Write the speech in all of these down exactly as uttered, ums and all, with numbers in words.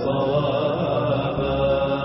صوابا.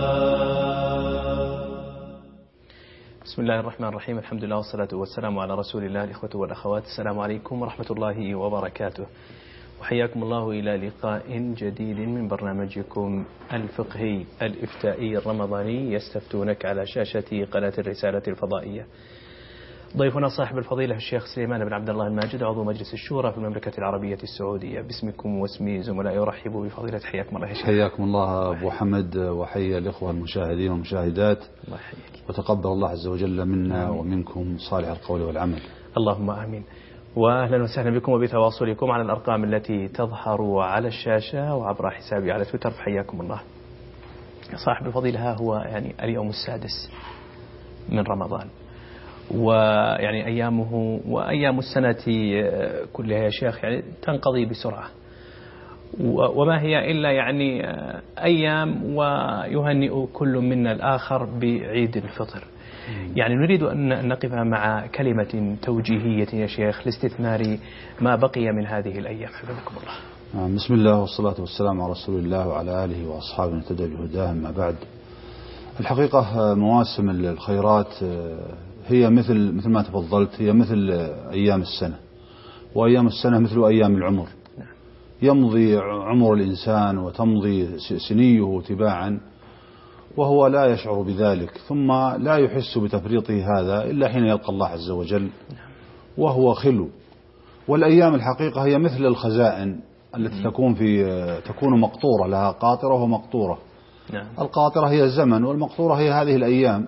بسم الله الرحمن الرحيم. الحمد لله والصلاة والسلام على رسول الله. الإخوة والأخوات، السلام عليكم ورحمة الله وبركاته، وحياكم الله إلى لقاء جديد من برنامجكم الفقهي الإفتائي الرمضاني، يستفتونك، على شاشة قناة الرسالة الفضائية. ضيفنا صاحب الفضيلة الشيخ سليمان بن عبد الله الماجد، عضو مجلس الشورى في المملكة العربية السعودية. باسمكم واسم زملائي أرحب بفضيلة. حياكم الله يا شيخ. حياكم الله أبو حمد، وحيا الإخوة المشاهدين والمشاهدات، الله يحييك، وتقبل الله عز وجل منا ومنكم صالح القول والعمل. اللهم آمين. وأهلا وسهلا بكم وبتواصلكم على الأرقام التي تظهر على الشاشة وعبر حسابي على تويتر. حياكم الله. صاحب الفضيلة، ها هو يعني اليوم السادس من رمضان، ويعني أيامه وأيام السنة كلها يا شيخ يعني تنقضي بسرعة، وما هي إلا يعني أيام ويهنئ كل منا الآخر بعيد الفطر. يعني نريد أن نقف مع كلمة توجيهية يا شيخ لاستثمار ما بقي من هذه الأيام، حفظكم الله. بسم الله والصلاة والسلام على رسول الله وعلى آله وأصحابه اهتدى بهداه. ما بعد، الحقيقة مواسم الخيرات هي مثل مثل ما تفضلت، هي مثل أيام السنة، وأيام السنة مثل أيام العمر. يمضي عمر الإنسان وتمضي سنيه تباعا وهو لا يشعر بذلك، ثم لا يحس بتفريطه هذا إلا حين يلقى الله عز وجل وهو خلو. والأيام الحقيقة هي مثل الخزائن التي تكون في تكون مقطورة، لها قاطرة ومقطورة. القاطرة هي الزمن، والمقطورة هي هذه الأيام،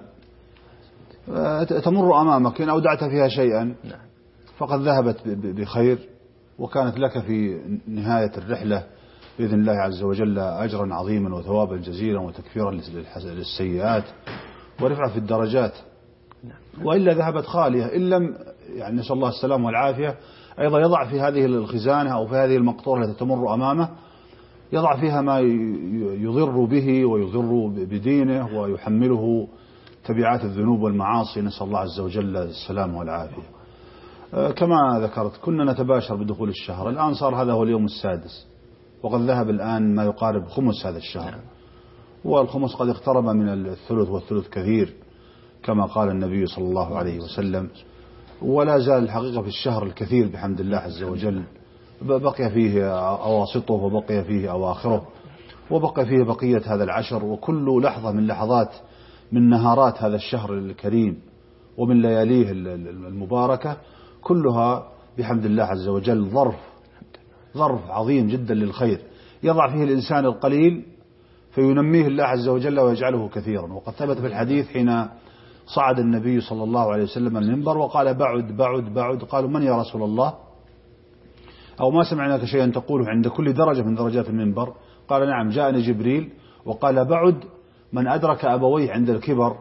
تمر أمامك إن أودعت فيها شيئا فقد ذهبت بخير، وكانت لك في نهاية الرحلة بإذن الله عز وجل أجرا عظيما وثوابا جزيلا وتكفيرا للسيئات ورفعة في الدرجات. وإلا ذهبت خالية إن لم يعني نسأل الله السلام والعافية أيضا يضع في هذه الخزانة أو في هذه المقطورة التي تمر أمامه، يضع فيها ما يضر به ويضر بدينه ويحمله تبعات الذنوب والمعاصي. نسأل الله عز وجل السلام والعافية. كما ذكرت كنا نتباشر بدخول الشهر، الآن صار هذا هو اليوم السادس، وقد ذهب الآن ما يقارب خمس هذا الشهر، والخمس قد اقترب من الثلث، والثلث كثير كما قال النبي صلى الله عليه وسلم. ولا زال الحقيقة في الشهر الكثير بحمد الله عز وجل، بقي فيه أواسطه وبقي فيه أواخره وبقي فيه بقية هذا العشر، وكل لحظة من لحظات من نهارات هذا الشهر الكريم ومن لياليه المباركة كلها بحمد الله عز وجل ظرف ظرف عظيم جدا للخير، يضع فيه الإنسان القليل فينميه الله عز وجل ويجعله كثيرا. وقد ثبت في الحديث حين صعد النبي صلى الله عليه وسلم المنبر وقال بعد بعد بعد، قالوا من يا رسول الله؟ أو ما سمعناك شيئا تقوله عند كل درجة من درجات المنبر؟ قال نعم، جاءني جبريل وقال بعد من أدرك أبويه عند الكبر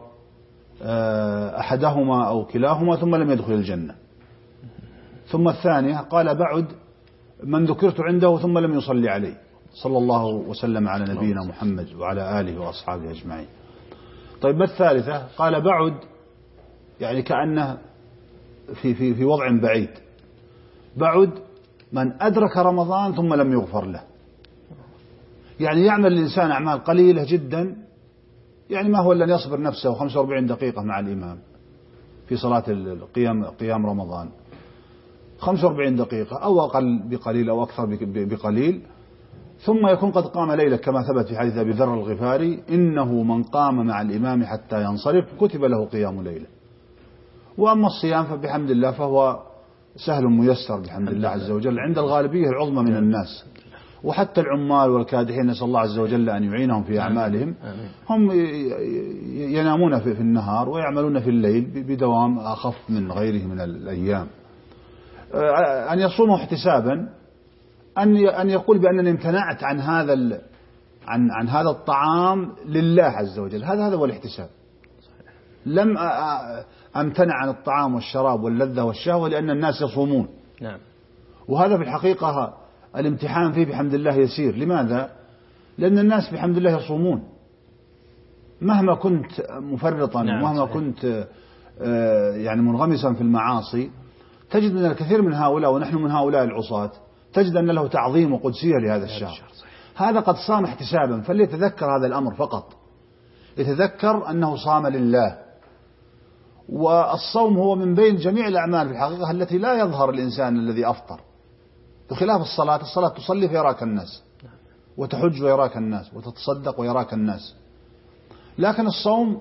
أحدهما أو كلاهما ثم لم يدخل الجنة. ثم الثانية قال بعد من ذكرت عنده ثم لم يصلي عليه، صلى الله وسلم على نبينا محمد وعلى آله وأصحابه أجمعين. طيب ما الثالثة؟ قال بعد يعني كأنه في, في, في وضع بعيد، بعد من أدرك رمضان ثم لم يغفر له. يعني يعمل الإنسان أعمال قليلة جدا، يعني ما هو إلا أن يصبر نفسه خمسة وأربعين دقيقة مع الإمام في صلاة القيام قيام رمضان، خمسة وأربعين دقيقة أو أقل بقليل أو أكثر بقليل، ثم يكون قد قام ليلة كما ثبت في حديث أبي ذر الغفاري إنه من قام مع الإمام حتى ينصرف كتب له قيام ليلة. وأما الصيام فبحمد الله فهو سهل ميسر بحمد الله عز وجل عند الغالبية العظمى من الناس، وحتى العمال والكادحين نسأل الله عز وجل أن يعينهم في أعمالهم، هم ينامون في النهار ويعملون في الليل بدوام أخف من غيره من الأيام. أن يصوموا احتسابا، أن أن يقول بأنني امتنعت عن هذا عن عن هذا الطعام لله عز وجل، هذا هذا هو الاحتساب. لم أمتنع عن الطعام والشراب واللذة والشهوة لأن الناس يصومون. نعم. وهذا في الحقيقة الامتحان فيه بحمد الله يسير. لماذا؟ لأن الناس بحمد الله يصومون مهما كنت مفرطا. نعم. ومهما صحيح. كنت يعني منغمسا في المعاصي، تجد من الكثير من هؤلاء ونحن من هؤلاء العصاة تجد أن له تعظيم وقدسية لهذا الشهر. هذا قد صام احتسابا، فليتذكر هذا الأمر فقط، يتذكر أنه صام لله. والصوم هو من بين جميع الأعمال في الحقيقة التي لا يظهر الإنسان الذي أفطر، بخلاف الصلاة. الصلاة تصلي فيراك الناس، وتحج ويراك الناس، وتتصدق ويراك الناس. لكن الصوم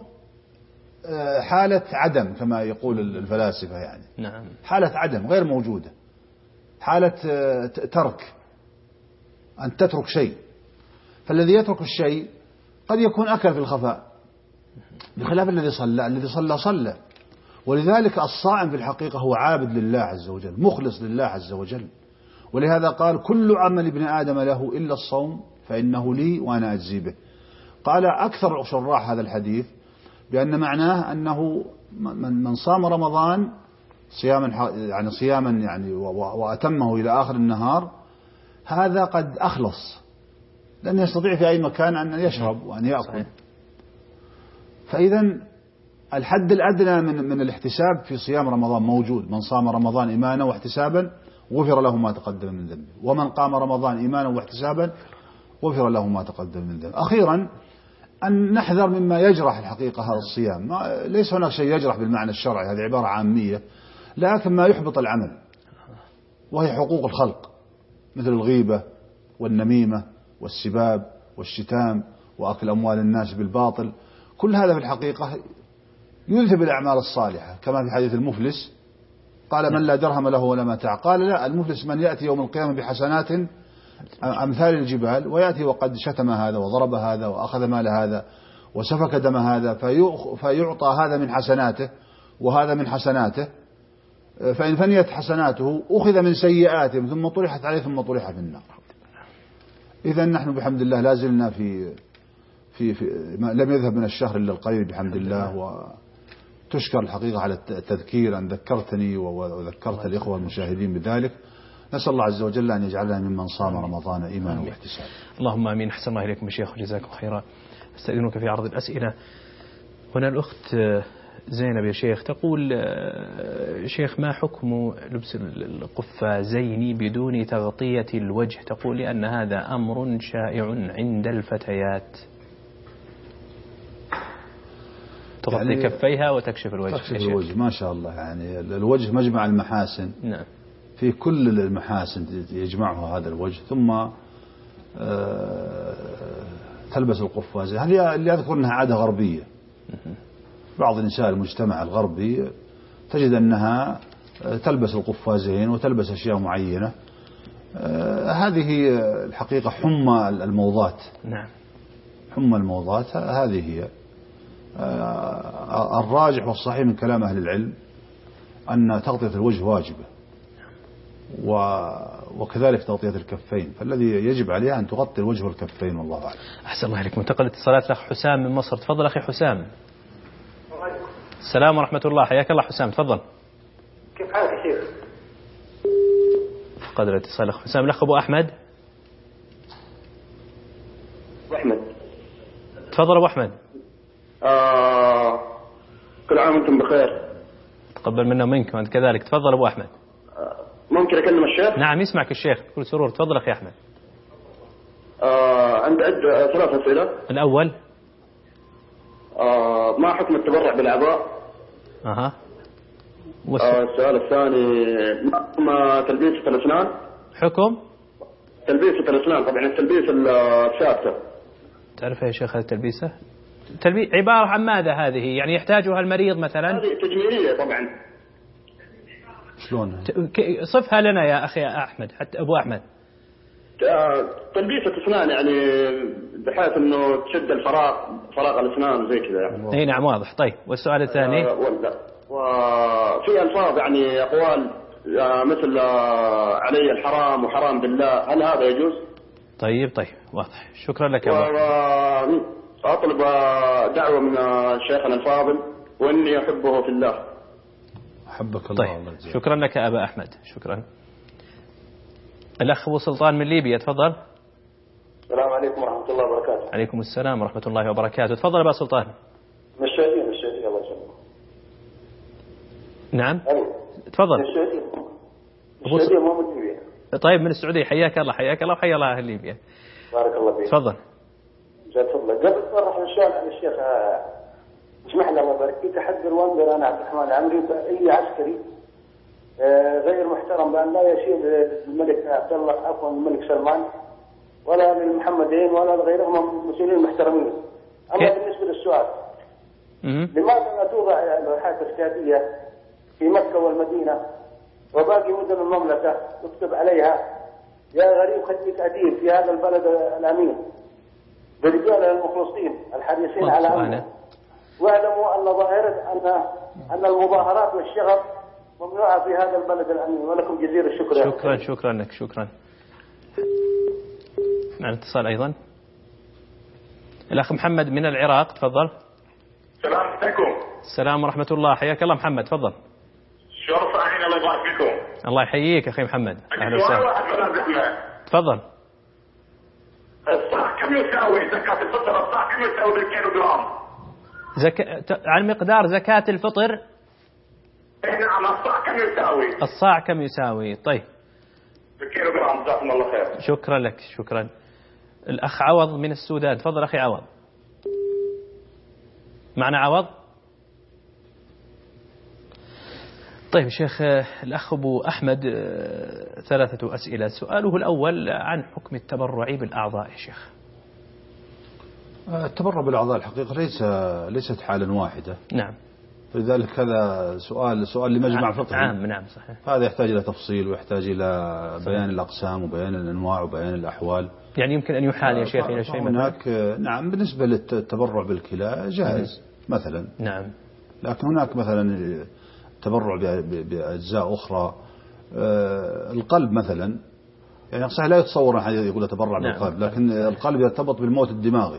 حالة عدم كما يقول الفلاسفة، يعني نعم. حالة عدم غير موجودة، حالة ترك، أن تترك شيء. فالذي يترك الشيء قد يكون أكل في الخفاء، بخلاف الذي صلى. الذي صلى صلى. ولذلك الصائم في الحقيقة هو عابد لله عز وجل، مخلص لله عز وجل. ولهذا قال: كل عمل ابن آدم له إلا الصوم فإنه لي وأنا أجزي به. قال أكثر شراح هذا الحديث بأن معناه أنه من صام رمضان صياما يعني صياما يعني وأتمه إلى آخر النهار، هذا قد أخلص، لأنه يستطيع في أي مكان أن يشرب وأن يأكل. فإذا الحد الأدنى من من الاحتساب في صيام رمضان موجود. من صام رمضان إيمانا واحتسابا غفر له ما تقدم من ذنبه، ومن قام رمضان إيمانا واحتسابا غفر له ما تقدم من ذنبه. أخيرا أن نحذر مما يجرح الحقيقة هذا الصيام. ليس هناك شيء يجرح بالمعنى الشرعي، هذه عبارة عامية، لكن ما يحبط العمل، وهي حقوق الخلق مثل الغيبة والنميمة والسباب والشتام وأكل أموال الناس بالباطل. كل هذا في الحقيقة يذهب الأعمال الصالحة، كما في حديث المفلس قال: من لا درهم له ولا متاع. قال: لا، المفلس من يأتي يوم القيامة بحسنات أمثال الجبال، ويأتي وقد شتم هذا وضرب هذا وأخذ مال هذا وسفك دم هذا، فيعطى هذا من حسناته وهذا من حسناته، فإن فنيت حسناته أخذ من سيئاتهم ثم طرحت عليه ثم طرح في النار. إذا نحن بحمد الله لازلنا في في, في لم يذهب من الشهر إلا القليل بحمد الله. وتشكر الحقيقة على التذكير، أن ذكرتني وذكرت الإخوة المشاهدين بذلك. نسأل الله عز وجل أن يجعلنا ممن صام رمضان إيمانا واحتسابا. اللهم آمين. أحسن الله إليكم يا شيخ وجزاكم خيرا. أستأذنك في عرض الأسئلة. هنا الأخت زينب يا شيخ تقول: شيخ، ما حكم لبس القفازين بدون تغطية الوجه؟ تقول لأن هذا أمر شائع عند الفتيات، تغطي يعني كفيها وتكشف الوجه. تكشف الوجه ما شاء الله، يعني الوجه مجمع المحاسن. نعم. في كل المحاسن يجمعها هذا الوجه. ثم تلبس القفازين، هذه اللي أذكر أنها عادة غربية. بعض نساء المجتمع الغربي تجد أنها تلبس القفازين وتلبس أشياء معينة. هذه الحقيقة حمى الموضات. نعم. حمى الموضات هذه هي. الراجح والصحيح من كلام أهل العلم أن تغطية الوجه واجبة، وكذلك تغطية الكفين، فالذي يجب عليها أن تغطي الوجه والكفين، والله أعلم. أحسن الله عليكم. انتقل اتصالات الأخ حسام من مصر. تفضل أخي حسام. السلام ورحمة الله. حياك الله حسام، تفضل. كيف حالك يا شيخ؟ فقد الاتصال الأخ حسام. الأخ أبو أحمد. أبو أحمد. تفضل أبو أحمد. آه كل عام وأنتم بخير. تقبل منا ومنك وأنت كذلك. تفضل أبو أحمد. ممكن أكلم الشيخ؟ نعم يسمعك الشيخ بكل سرور. تفضل أخي أحمد. آه عندي عد ثلاث أسئلة. الأول: آه ما حكم التبرع بالأعضاء؟ أها. والس... آه السؤال الثاني: ما تلبيسة الأسنان؟ حكم تلبيسة الأسنان، طبعا التلبيسة الثابتة. تعرف يا شيخ التلبيسة؟ تلبي... عبارة عن ماذا هذه؟ يعني يحتاجها المريض مثلا؟ هذه تجميلية طبعا. شلون؟ صفها لنا يا أخي أحمد، حتى أبو أحمد. تلبيسة أسنان يعني بحيث أنه تشد الفراغ، فراغ الأسنان زي كذا يعني. أي نعم واضح. طيب والسؤال الثاني؟ آه ولا وفي ألفاظ يعني أقوال مثل علي الحرام وحرام بالله، هل هذا يجوز؟ طيب طيب واضح. شكرا لك يا أبو. أطلب دعوة من شيخنا الفاضل وإني أحبه في الله. أحبك الله. طيب الله يجزيك. شكرا لك أبا أحمد. شكرا. الأخ أبو سلطان من ليبيا. تفضل. السلام عليكم ورحمة الله وبركاته. عليكم السلام ورحمة الله وبركاته. تفضل أبا سلطان. مشاهدين مشاهدين الله يسلمك. نعم تفضل. مشاهدين مشاهدين مو من ليبيا. طيب من السعودية. حياك الله. حياك الله وحيا الله أهل ليبيا. بارك الله فيك. تفضل. جزاك الله. قبل صرح السؤال عن الشيخ اسمح لي الله يبارك فيك، احذر وانذر انا عبد الرحمن العمري اي عسكري غير محترم بان لا يشير للملك عبد الله عفوا الملك سلمان ولا للمحمدين ولا لغيرهم من المسؤولين المحترمين. اما كي... بالنسبه للسؤال مم. لماذا لا توضع اللوحات السياديه في مكه والمدينه وباقي مدن المملكه تكتب عليها يا غريب خليك اديب في هذا البلد الامين برجال المخلصين الحريصين على امنه، واعلموا ان ظاهره ان ان المظاهرات والشغب ممنوعه في هذا البلد الامين. ولكم جزيل الشكر. شكرا شكرا لك. شكرا. معنا اتصال ايضا الاخ محمد من العراق. تفضل. السلام عليكم. السلام ورحمه الله. حياك الله محمد. تفضل. شرف عين الله يبارك فيكم. الله يحييك اخي محمد. اهلا سؤال وسهلا. واحد ولا زحمه. تفضل. الصاع كم يساوي زكاة الفطر؟ الصاع كم يساوي بالكيلو جرام؟ زك... عن مقدار زكاة الفطر. نعم الصاع كم يساوي؟ الصاع كم يساوي؟ طيب. بالكيلو جرام. جزاكم الله خير. شكرا لك. شكرا. الأخ عوض من السودان. تفضل أخي عوض. معنا عوض. طيب شيخ الأخ أبو أحمد ثلاثة أسئلة. سؤاله الأول عن حكم التبرع بالأعضاء يا شيخ. التبرع بالأعضاء الحقيقة ليس ليست حالا واحدة. نعم. فلذلك هذا سؤال سؤال لمجمع فقهي. نعم نعم صحيح. هذا يحتاج إلى تفصيل ويحتاج إلى بيان الأقسام وبيان الأنواع وبيان الأحوال. يعني يمكن أن يحال يا شيخ إلى شيء هناك. نعم بالنسبة للتبرع بالكلى جائز مثلا. نعم. لكن هناك مثلا تبرع بأجزاء أخرى. القلب مثلا يعني صحيح لا يتصور أحد يقول تبرع نعم. بالقلب، لكن القلب يرتبط بالموت الدماغي.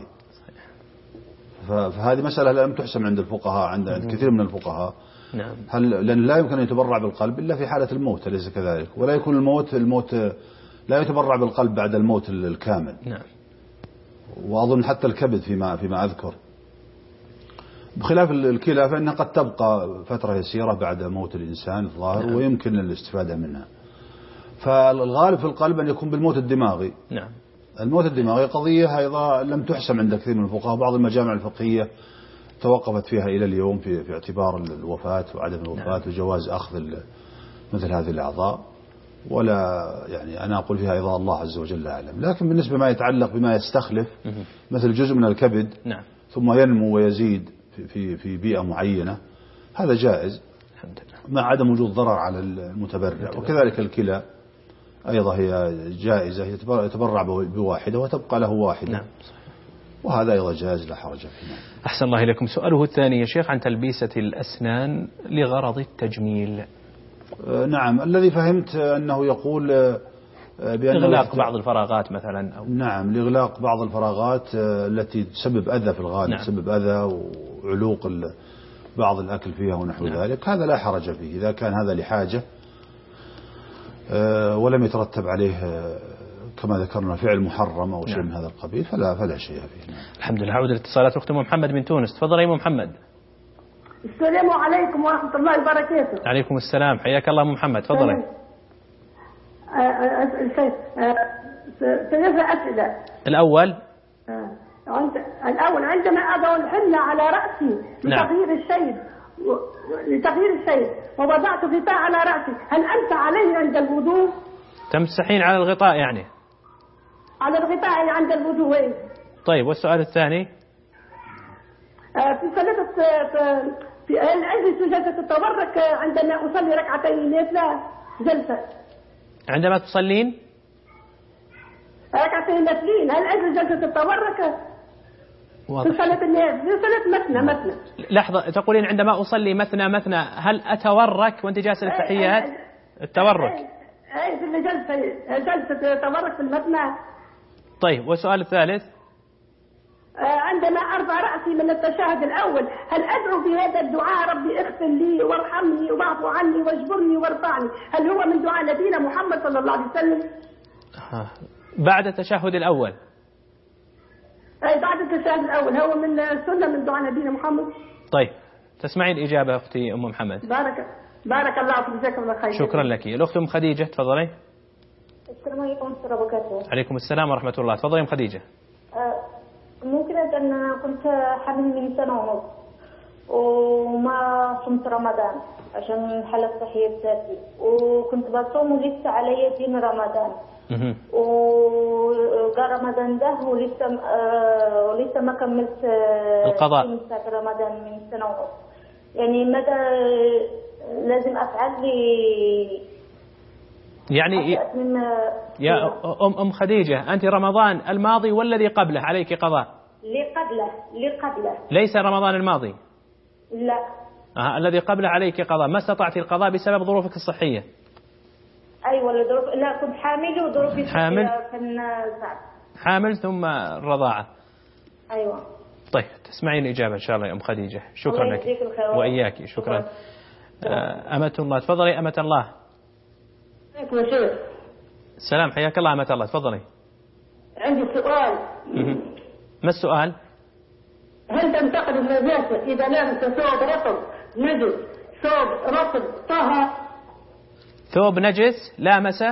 فهذه مسألة لم تحسم عند الفقهاء عند كثير من الفقهاء. نعم. هل لأن لا يمكن أن يتبرع بالقلب إلا في حالة الموت، أليس كذلك؟ ولا يكون الموت الموت لا يتبرع بالقلب بعد الموت الكامل. نعم. وأظن حتى الكبد فيما فيما أذكر. بخلاف الكلى فإنها قد تبقى فترة يسيرة بعد موت الإنسان الظاهر. نعم. ويمكن الاستفادة منها. فالغالب في القلب أن يكون بالموت الدماغي. نعم. الموت الدماغي قضية أيضا لم تحسم عند كثير من الفقهاء. بعض المجامع الفقهية توقفت فيها إلى اليوم في, في اعتبار الوفاة وعدم الوفاة. نعم. وجواز أخذ مثل هذه الأعضاء. ولا يعني أنا أقول فيها أيضا الله عز وجل أعلم. لكن بالنسبة ما يتعلق بما يستخلف مثل جزء من الكبد. نعم. ثم ينمو ويزيد في, في, في بيئة معينة هذا جائز الحمد لله مع عدم وجود ضرر على المتبرع. وكذلك الكلى أيضا هي جائزة يتبرع بواحدة وتبقى له واحدة. نعم. وهذا أيضا جائز لا حرج فيه. أحسن الله إليكم. سؤاله الثاني يا شيخ عن تلبيسة الأسنان لغرض التجميل. نعم. الذي فهمت أنه يقول بأن إغلاق بعض الفراغات مثلا أو نعم لإغلاق بعض الفراغات التي تسبب أذى في الغالب. نعم. تسبب أذى وعلوق بعض الأكل فيها ونحو. نعم. ذلك هذا لا حرج فيه إذا كان هذا لحاجة ولم يترتب عليه كما ذكرنا فعل محرم أو شيء. نعم. من هذا القبيل فلا فلا شيء فيه. نعم. الحمد لله. عودة الاتصالات. أخت محمد من تونس. تفضل يا محمد. السلام عليكم ورحمة الله وبركاته. عليكم السلام. حياك الله محمد. تفضل. ثلاثة أسئلة. الأول الأول عندما أضع الحنة على رأسي لتغيير نعم. الشيب لتغيير الشيب ووضعت غطاء على رأسي هل أمسح عليه عند الوضوء؟ تمسحين على الغطاء يعني؟ على الغطاء عند الوضوء. طيب والسؤال الثاني؟ في صلاة في هل أجلس جلسة التبرك عندما أصلي ركعتين نافلة جلسة؟ عندما تصلين؟ ركعتين نافلين هل أجلس جلسة التبرك؟ واضح. في صلاة النافلة في صلاة مثنى مثنى. لحظة تقولين عندما أصلي مثنى مثنى هل أتورك وأنت جالسة للتحيات؟ التورك. أي في الجلسة جلسة تبرك في المثنى. طيب والسؤال الثالث؟ عندما أرفع رأسي من التشهد الأول هل أدعو بهذا الدعاء ربي اغفر لي وارحمني واعف عني واجبرني وارفعني هل هو من دعاء نبينا محمد صلى الله عليه وسلم؟ بعد التشهد الأول. أي بعد التشهد الأول هو من سنة من دعاء نبينا محمد. طيب تسمعين الإجابة أختي أم محمد. بارك بارك الله فيك جزاك الله خير. شكرا لك. الأخت أم خديجة تفضلي. السلام عليكم ورحمة الله وبركاته. عليكم السلام ورحمة الله. تفضلي يا أم خديجة. آه ممكن أن كنت حامل من سنة ونص وما صمت رمضان عشان الحالة الصحية بتاعتي، وكنت بصوم ولسه علي دين رمضان. وقال رمضان ده ولسه آه ولسه ما كملت آه القضاء رمضان من سنة ونص. يعني ماذا لازم أفعل لي؟ يعني يا أم أم خديجة، أنت رمضان الماضي والذي قبله عليك قضاء؟ اللي قبله اللي قبله ليس رمضان الماضي؟ لا. آه الذي قبله عليك قضاء، ما استطعت القضاء بسبب ظروفك الصحية؟ أيوة ظروف، لا كنت حامل وظروفي حامل كان صعب. حامل ثم الرضاعة. أيوة. طيب تسمعين الإجابة إن شاء الله يا أم خديجة. شكرا لك وإياك. شكرا. آه أمة الله. تفضلي أمة الله. السلام، حياك الله أمة الله. تفضلي. عندي سؤال. ما السؤال؟ هل تنتقد النجاسة إذا لمس ثوب رطب نجس ثوب رطب طهر؟ ثوب نجس لامس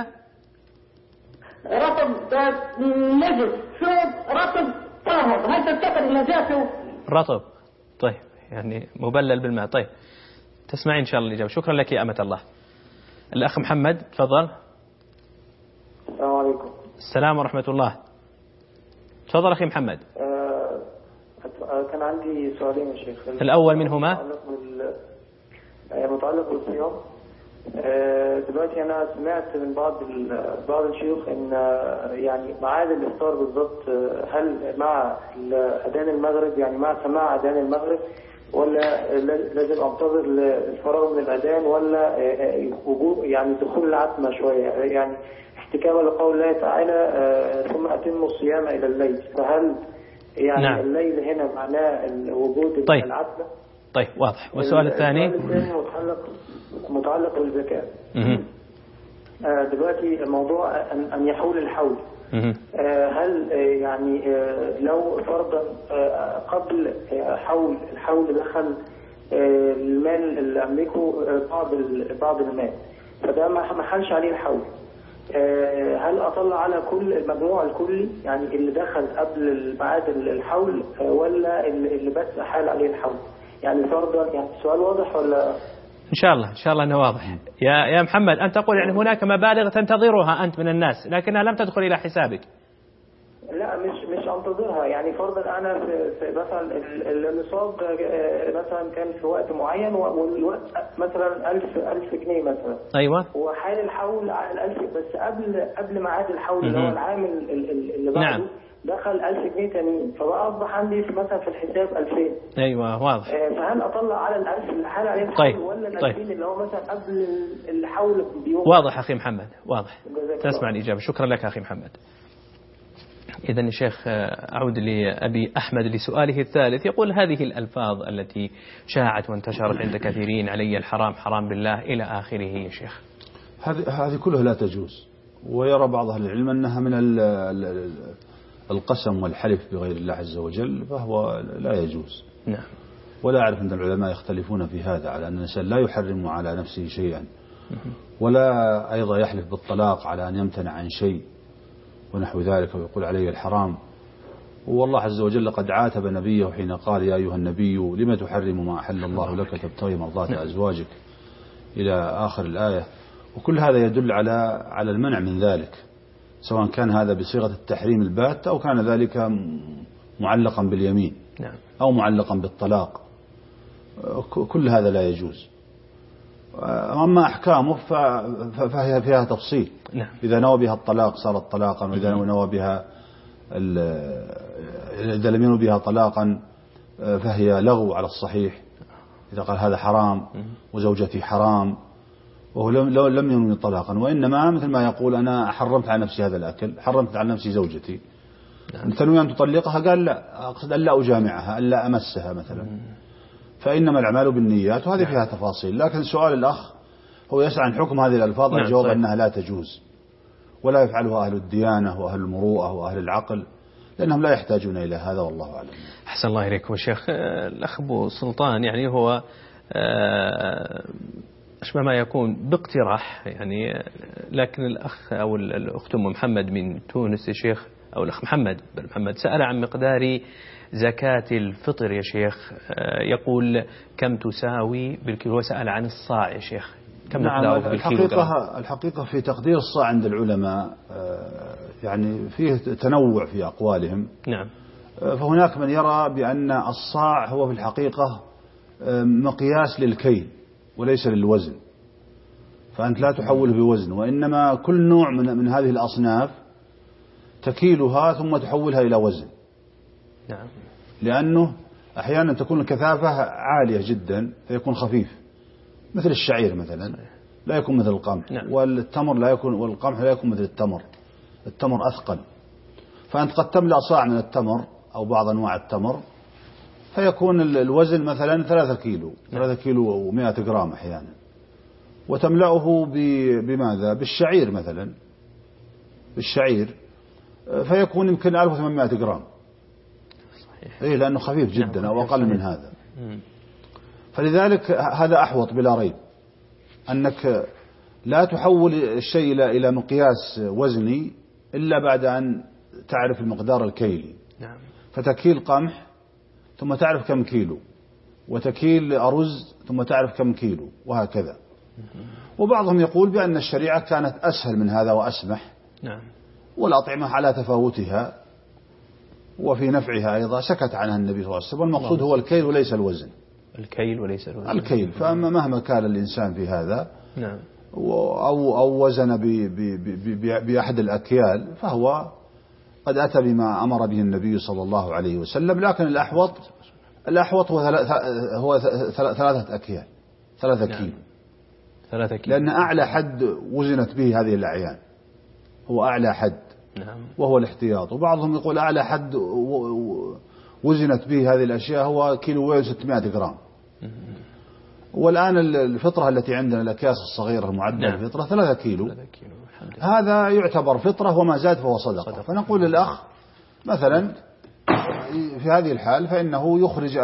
رطب نجس ثوب رطب طهر، هل تنتقد النجاسة؟ رطب. طيب يعني مبلل بالماء. طيب تسمعين إن شاء الله الإجابة. شكرا لك يا أمة الله. الأخ محمد تفضل. السلام عليكم. السلام ورحمة الله. تفضل أخي محمد. آه كان عندي سؤالين يا شيخ. الأول منهما متعلق بالصيام. آه دلوقتي أنا سمعت من بعض بعض الشيوخ إن يعني ميعاد الإفطار بالضبط هل مع أذان المغرب، يعني مع سماع أذان المغرب، ولا لازم أنتظر الفراغ من الأذان، ولا وجود يعني دخول العتمة شوية، يعني احتكاما لقول الله تعالى ثم أتموا الصيام إلى الليل، فهل يعني نعم. الليل هنا معناه وجود طيب. العتمة؟ طيب واضح. والسؤال الثاني متعلق متعلق بالزكاة. آه دلوقتي موضوع أن يحول الحول. آه هل آه يعني آه لو فرضا آه قبل آه حول الحول دخل آه المال اللي أملكه آه بعض بعض المال، فده ما حالش عليه الحول، آه هل أطلع على كل المجموع الكلي يعني اللي دخل قبل ميعاد الحول آه ولا اللي بس حال عليه الحول؟ يعني فرضا، يعني السؤال واضح ولا؟ إن شاء الله إن شاء الله أنه واضح. يا يا محمد أنت تقول يعني هناك مبالغ تنتظرها أنت من الناس لكنها لم تدخل إلى حسابك. لا مش مش انتظرها، يعني فرضا أنا في, في مثلا النصاب مثلا كان في وقت معين والوقت مثلا ألف ألف جنيه مثلا. أيوة. وحال الحول على الألف بس قبل قبل ميعاد الحول اللي هو العام اللي بعده. نعم. دخل ألف جنيه تانيين، فبقى أصبح عندي في مثلا في الحساب ألفين. أيوة واضح. فهل أطلع على الألف اللي حال عليه الحول طيب. ولا الألفين طيب. اللي هو مثلا قبل الحول بيوم؟ واضح أخي محمد واضح. تسمع الإجابة. شكرا لك أخي محمد. إذن يا شيخ أعود لأبي أحمد لسؤاله الثالث. يقول هذه الألفاظ التي شاعت وانتشرت عند كثيرين، علي الحرام، حرام بالله إلى آخره يا شيخ، هذه هذه كلها لا تجوز. ويرى بعض أهل العلم أنها من القسم والحلف بغير الله عز وجل، فهو لا يجوز. نعم. ولا أعرف أن العلماء يختلفون في هذا، على أن الإنسان لا يحرم على نفسه شيئا، ولا أيضا يحلف بالطلاق على أن يمتنع عن شيء ونحو ذلك ويقول عليه الحرام. والله عز وجل قد عاتب نبيه حين قال يا أيها النبي لما تحرم ما أحل الله لك تبتغي مرضات أزواجك إلى آخر الآية. وكل هذا يدل على على المنع من ذلك، سواء كان هذا بصيغة التحريم البات أو كان ذلك معلقا باليمين أو معلقا بالطلاق، كل هذا لا يجوز. أما أحكامه فهي فيها تفصيل. إذا نوى بها الطلاق صارت طلاقا، وإذا نوى بها إذا لم ينوى بها طلاقا فهي لغو على الصحيح. إذا قال هذا حرام وزوجتي حرام وهو لو لم ينوي طلاقا، وإنما مثل ما يقول أنا حرمت على نفسي هذا الأكل، حرمت على نفسي زوجتي، تنوي أن تطلقها، قال لا، أقصد أن لا أجامعها، أن لا أمسها مثلا. فإنما الأعمال بالنيات، وهذه فيها تفاصيل. لكن سؤال الأخ هو يسعى عن حكم هذه الألفاظ، الجواب أنها لا تجوز، ولا يفعلها أهل الديانة وأهل المروءة وأهل العقل، لأنهم لا يحتاجون إلى هذا، والله أعلم. أحسن الله إليكم الشيخ. الأخ أبو سلطان يعني هو أشبه ما يكون باقتراح يعني، لكن الأخ أو الأخت أم محمد من تونس يا شيخ، أو الأخ محمد بن محمد، سأل عن مقدار زكاة الفطر يا شيخ. يقول كم تساوي بالكيلو، وسأل عن الصاع يا شيخ، كم نعم مقداره بالكيلو. الحقيقة, الحقيقة في تقدير الصاع عند العلماء يعني فيه تنوع في أقوالهم. نعم. فهناك من يرى بأن الصاع هو في الحقيقة مقياس للكيل وليس للوزن، فأنت لا تحوله بوزن، وإنما كل نوع من, من هذه الأصناف تكيلها ثم تحولها إلى وزن. نعم. لأنه أحيانا تكون الكثافة عالية جدا فيكون خفيف، مثل الشعير مثلا لا يكون مثل القمح. نعم. والتمر لا يكون، والقمح لا يكون مثل التمر، التمر أثقل. فأنت قد تملأ صاع من التمر أو بعض أنواع التمر فيكون الوزن مثلا ثلاثة كيلو، ثلاثة كيلو ومائة جرام أحيانا، وتملأه بماذا؟ بالشعير مثلا، بالشعير فيكون يمكن ألف وثمانمائة جرام. صحيح. إيه لأنه خفيف جدا. نعم. أو أقل من هذا. مم. فلذلك هذا أحوط بلا ريب، أنك لا تحول الشيء إلى مقياس وزني إلا بعد أن تعرف المقدار الكيلي. نعم. فتكيل قمح ثم تعرف كم كيلو، وتكيل أرز ثم تعرف كم كيلو، وهكذا. وبعضهم يقول بأن الشريعة كانت أسهل من هذا وأسمح. نعم. والأطعمة على تفاوتها وفي نفعها أيضا سكت عنها النبي صلى الله عليه وسلم. والمقصود هو الكيل وليس الوزن. الكيل وليس الوزن. الكيل. فأما مهما كان الإنسان في هذا، نعم، أو أو وزن بأحد الأكيال فهو قد أتى بما أمر به النبي صلى الله عليه وسلم. لكن الأحوط الأحوط هو هو ثلاثة أكيال، ثلاثة نعم. كيلو. ثلاثة كيلو. لأن أعلى حد وزنت به هذه الأعيان هو أعلى حد. نعم. وهو الاحتياط. وبعضهم يقول أعلى حد وزنت به هذه الأشياء هو كيلو وستمائة جرام. والآن الفطرة التي عندنا الأكياس الصغيرة المعدة نعم. الفطرة ثلاثة كيلو. كيلو. هذا يعتبر فطرة وما زاد فهو صدقة. صدقة. فنقول للأخ مثلا في هذه الحال فإنه يخرج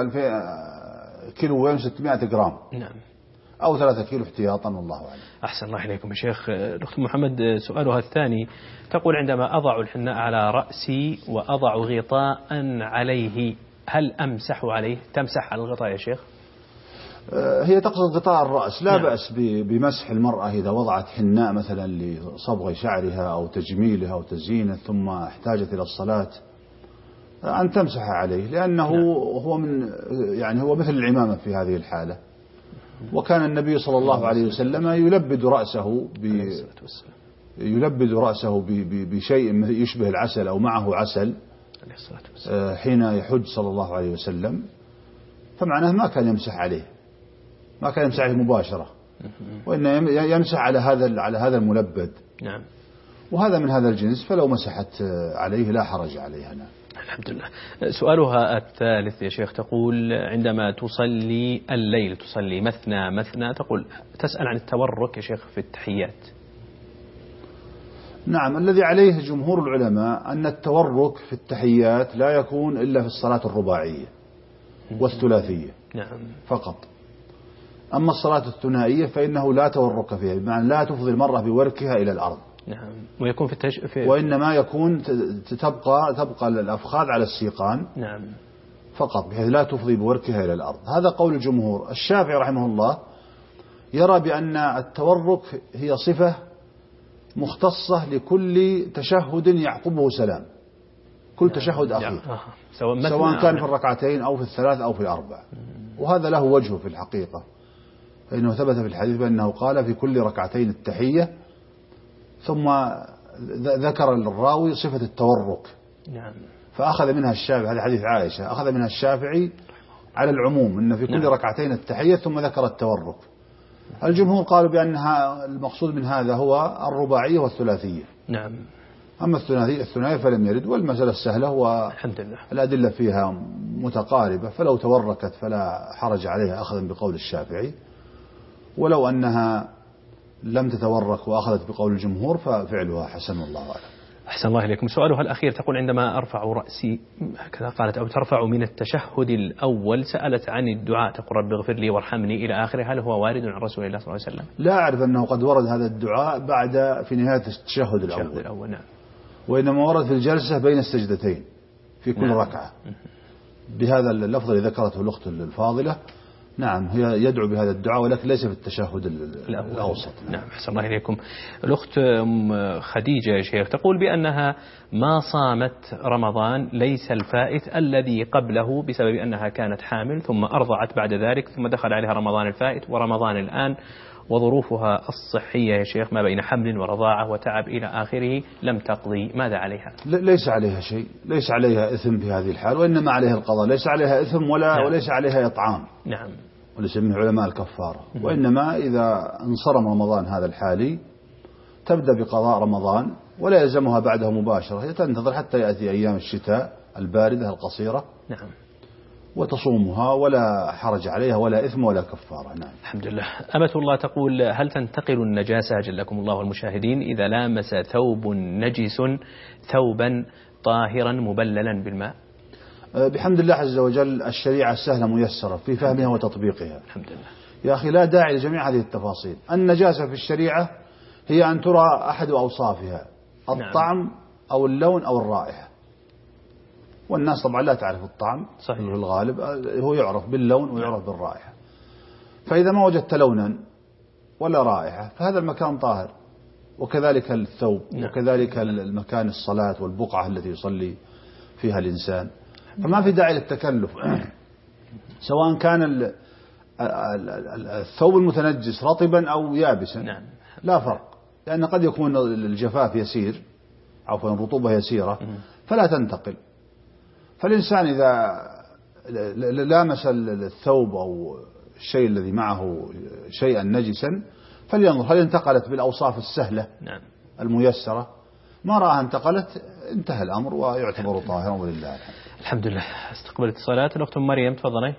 كيلو وستمائة جرام. نعم. أو ثلاثة كيلو احتياطا، والله أعلم. أحسن الله إليكم يا شيخ. الأخت محمد سؤالها الثاني تقول عندما أضع الحناء على رأسي وأضع غطاء عليه هل أمسح عليه؟ تمسح على الغطاء يا شيخ؟ هي تقصد غطاء الرأس. لا. نعم. بأس بمسح المرأة إذا وضعت حناء مثلا لصبغ شعرها أو تجميلها أو تزيينه ثم احتاجت إلى الصلاة أن تمسح عليه، لأنه نعم. هو من يعني هو مثل العمامة في هذه الحالة. وكان النبي صلى الله عليه وسلم يلبد رأسه ب يلبد رأسه بشيء يشبه العسل أو معه عسل حين يحج صلى الله عليه وسلم. فمعناه ما كان يمسح عليه، ما كان يمسح عليه مباشرة، وإنه يمسح على هذا على هذا الملبد. نعم. وهذا من هذا الجنس، فلو مسحت عليه لا حرج عليها. نعم. الحمد لله. سؤالها الثالث يا شيخ تقول عندما تصلي الليل تصلي مثنى مثنى، تقول تسأل عن التورك يا شيخ في التحيات. نعم. الذي عليه جمهور العلماء أن التورك في التحيات لا يكون إلا في الصلاة الرباعية والثلاثية. نعم. فقط. أما الصلاة الثنائية فإنه لا تورك فيها، بمعنى لا تفضي المرة بوركها إلى الأرض. نعم. ويكون في, التش... في وإنما يكون تبقى تبقى الأفخاذ على السيقان. نعم. فقط، بحيث لا تفضي بوركها إلى الأرض. هذا قول الجمهور. الشافعي رحمه الله يرى بأن التورك هي صفة مختصة لكل تشهد يعقبه سلام، كل تشهد أخير، سواء, سواء كان في الركعتين أو في الثلاث أو في الأربع. وهذا له وجهه في الحقيقة، فإنه ثبت في الحديث بأنه قال في كل ركعتين التحية، ثم ذكر الراوي صفة التورك. نعم. فأخذ منها الشافعي، هذا حديث عائشة، أخذ منها الشافعي على العموم أن في كل نعم. ركعتين التحية، ثم ذكر التورك. الجمهور قالوا بأنها المقصود من هذا هو الرباعية والثلاثية. نعم. أما الثلاثية الثنائية فلم يرد، والمسألة السهلة والأدلة فيها متقاربة، فلو توركت فلا حرج عليها أخذا بقول الشافعي، ولو أنها لم تتورك وأخذت بقول الجمهور ففعلها حسن، والله أعلم. أحسن الله إليكم. سؤالها الأخير تقول عندما أرفع رأسي كذا قالت أو ترفع من التشهد الأول سألت عن الدعاء تقول رب اغفر لي وارحمني إلى آخره، هل هو وارد عن رسول الله صلى الله عليه وسلم؟ لا أعرف أنه قد ورد هذا الدعاء بعد في نهاية التشهد الأول, التشهد الأول نعم. وإنما ورد في الجلسة بين السجدتين في كل نعم. ركعة بهذا اللفظ الذي ذكرته الأخت الفاضلة. نعم هي يدعو بهذا الدعاء ولكن ليس في التشهد الأوسط. نعم أحسن الله إليكم. الأخت خديجة يا شيخ تقول بأنها ما صامت رمضان ليس الفائت الذي قبله بسبب أنها كانت حامل ثم أرضعت بعد ذلك ثم دخل عليها رمضان الفائت ورمضان الآن وظروفها الصحية يا شيخ ما بين حمل ورضاعة وتعب إلى آخره لم تقضي، ماذا عليها؟ ليس عليها شيء، ليس عليها إثم في هذه الحال وإنما عليها القضاء، ليس عليها إثم ولا نعم. وليس عليها إطعام نعم وليس من علماء الكفارة، وإنما إذا انصرم رمضان هذا الحالي تبدأ بقضاء رمضان ولا يلزمها بعده مباشرة، هي تنتظر حتى يأتي أيام الشتاء الباردة القصيرة نعم وتصومها ولا حرج عليها ولا إثم ولا كفارة. نعم الحمد لله. أمة الله تقول هل تنتقل النجاسة جلكم الله والمشاهدين إذا لامس ثوب نجس ثوبا طاهرا مبللا بالماء؟ بحمد الله عز وجل الشريعة سهلة ميسرة في فهمها وتطبيقها الحمد لله. يا أخي لا داعي لجميع هذه التفاصيل. النجاسة في الشريعة هي أن ترى أحد أوصافها الطعم أو اللون أو الرائحة، والناس طبعا لا تعرف الطعم صحيح. في الغالب هو يعرف باللون ويعرف بالرائحة، فإذا ما وجدت لونا ولا رائحة فهذا المكان طاهر، وكذلك الثوب نعم. وكذلك المكان الصلاة والبقعة التي يصلي فيها الإنسان، فما في داعي للتكلف سواء كان الثوب المتنجس رطبا أو يابسا نعم. لا فرق، لأن قد يكون الجفاف يسير عفوا الرطوبة يسيرة فلا تنتقل. فالإنسان إذا لامس الثوب أو الشيء الذي معه شيئا نجسا فلينظر هل انتقلت بالأوصاف السهلة نعم. الميسرة، ما رأى انتقلت انتهى الأمر ويعتبر طاهرا ولله الحمد. الحمد لله. استقبل اتصالات الأخت أم مريم تفضلي.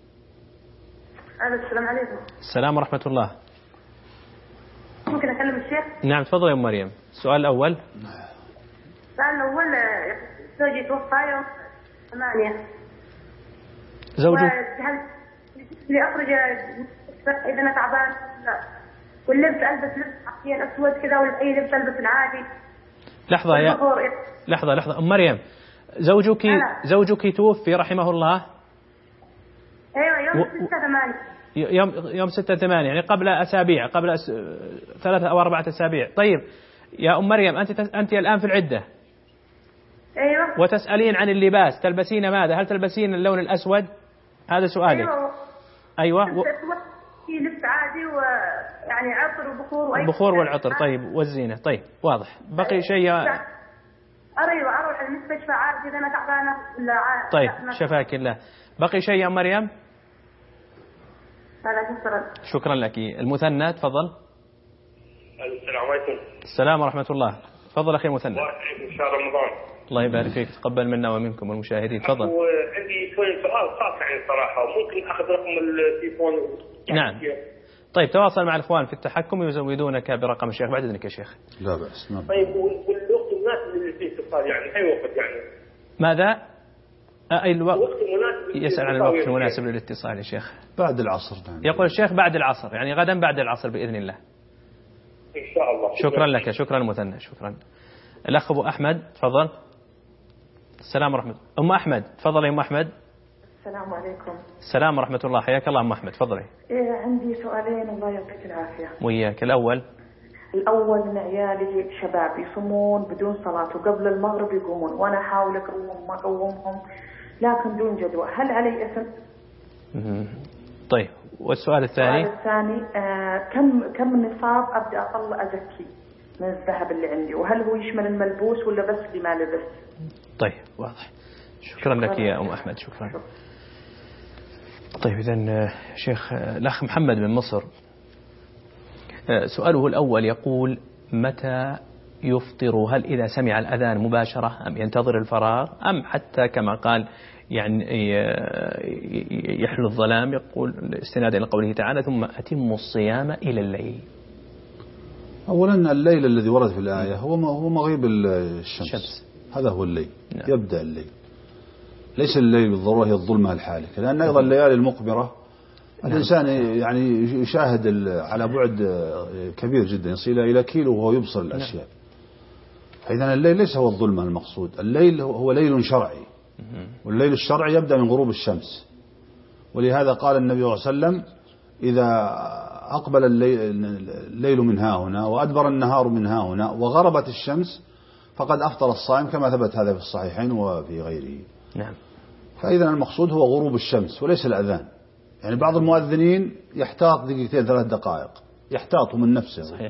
السلام عليكم. السلام ورحمة الله. ممكن أكلم الشيخ؟ نعم تفضلي يا أم مريم. السؤال الأول. السؤال الأول زوجي توفى يوم ثمانية. زوجك؟ هل لأخرج إذا أنا تعبان واللبس ألبس لبس عقيل أسود كذا ولا أي لبس ألبس العادي؟ لحظة يا لحظة لحظة أم مريم، زوجك أنا. زوجك توفي رحمه الله؟ أيوة يوم و... ستة ثمانية. يوم يوم ستة ثمانية يعني قبل أسابيع، قبل أس... ثلاثة أو أربعة أسابيع. طيب يا أم مريم أنت تس... أنت الآن في العدة. أيوة. وتسألين عن اللباس، تلبسين ماذا؟ هل تلبسين اللون الأسود؟ هذا سؤالي. أيوة. أيوة. و... في لبس عادي ويعني عطر وبخور وأي البخور والعطر. طيب والزينة. طيب واضح. بقي شيء. أيوة أروح المستشفى عادي إذا أنا تعبانة ولا عادي. طيب شفاك الله. بقي شيء يا مريم؟ شكرا. شكرا لك. المثنى تفضل. السلام عليكم. السلام ورحمة الله. تفضل أخي المثنى. الله يسعدك شهر رمضان. الله يبارك فيك، تقبل منا ومنكم والمشاهدين. تفضل. وعندي شوية سؤال خاص يعني صراحة، ممكن أخذ رقم التليفون؟ نعم. طيب تواصل مع الإخوان في التحكم يزودونك برقم الشيخ بعد إذنك يا شيخ. لا بأس. نعم. طيب والوقت المناسب اللي فيه اتصال يعني أي وقت يعني؟ ماذا؟ أي الوقت؟ الوقت المناسب. يسأل عن الوقت المناسب للاتصال يا شيخ. بعد العصر. نعم. يقول الشيخ بعد العصر يعني غدا بعد العصر بإذن الله. إن شاء الله. شكرا لك. شكرا المثنى. شكرا. الأخ أبو أحمد تفضل. السلام ورحمة الله. أم أحمد تفضلي. أم أحمد. السلام عليكم. السلام ورحمة الله. حياك الله أم أحمد تفضلي. إيه عندي سؤالين الله يعطيك العافية. وياك. الأول. الأول إن عيالي شباب يصومون بدون صلاة وقبل المغرب يقومون وأنا أحاول أقوم ما أقومهم لكن دون جدوى، هل علي إثم؟ طيب والسؤال الثاني؟ السؤال الثاني آه كم كم نصاب أبدأ أطلع أزكي من الذهب اللي عندي، وهل هو يشمل الملبوس ولا بس اللي ما لبس؟ طيب واضح. شكرا لك يا أم أحمد. شكرا. طيب إذن شيخ الأخ محمد من مصر سؤاله الأول يقول متى يفطر؟ هل إذا سمع الأذان مباشرة أم ينتظر الفراغ أم حتى كما قال يعني يحل الظلام؟ يقول استنادا إلى قوله تعالى ثم أتموا الصيام إلى الليل. أولا الليل الذي ورد في الآية هو هو مغيب الشمس شمس. هذا هو الليل. نعم. يبدأ الليل، ليس الليل بالضرورة هي الظلمة الحالكة، لأن أيضا الليالي المقبرة الإنسان يعني يشاهد على بعد كبير جدا، يصل إلى كيلو وهو يبصر الأشياء. فإذا الليل ليس هو الظلمة المقصود، الليل هو ليل شرعي، والليل الشرعي يبدأ من غروب الشمس. ولهذا قال النبي صلى الله عليه وسلم: إذا أقبل الليل من ها هنا وأدبر النهار من ها هنا وغربت الشمس فقد أفطر الصائم، كما ثبت هذا في الصحيحين وفي غيره. نعم. فإذا المقصود هو غروب الشمس وليس الأذان. يعني بعض المؤذنين يحتاط دقيقتين ثلاث دقائق، يحتاط من نفسه. صحيح.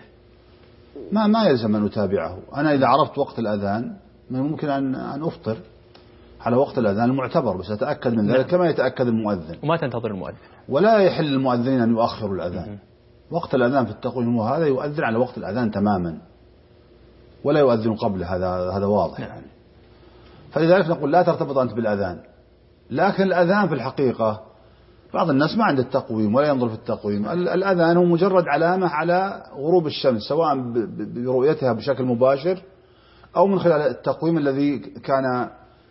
ما ما يلزم أن أتابعه. أنا إذا عرفت وقت الأذان ممكن أن أن أفطر على وقت الأذان المعتبر، بس أتأكد من ذلك كما يتأكد المؤذن. وما تنتظر المؤذن. ولا يحل المؤذنين أن يؤخروا الأذان. وقت الأذان في التقويم هذا يؤذن على وقت الأذان تماما، ولا يؤذن قبل، هذا هذا واضح. نعم. يعني فلذلك نقول لا ترتبط أنت بالأذان. لكن الأذان في الحقيقة بعض الناس ما عنده التقويم ولا ينظر في التقويم. الأذان هو مجرد علامة على غروب الشمس، سواء برؤيتها بشكل مباشر أو من خلال التقويم الذي كان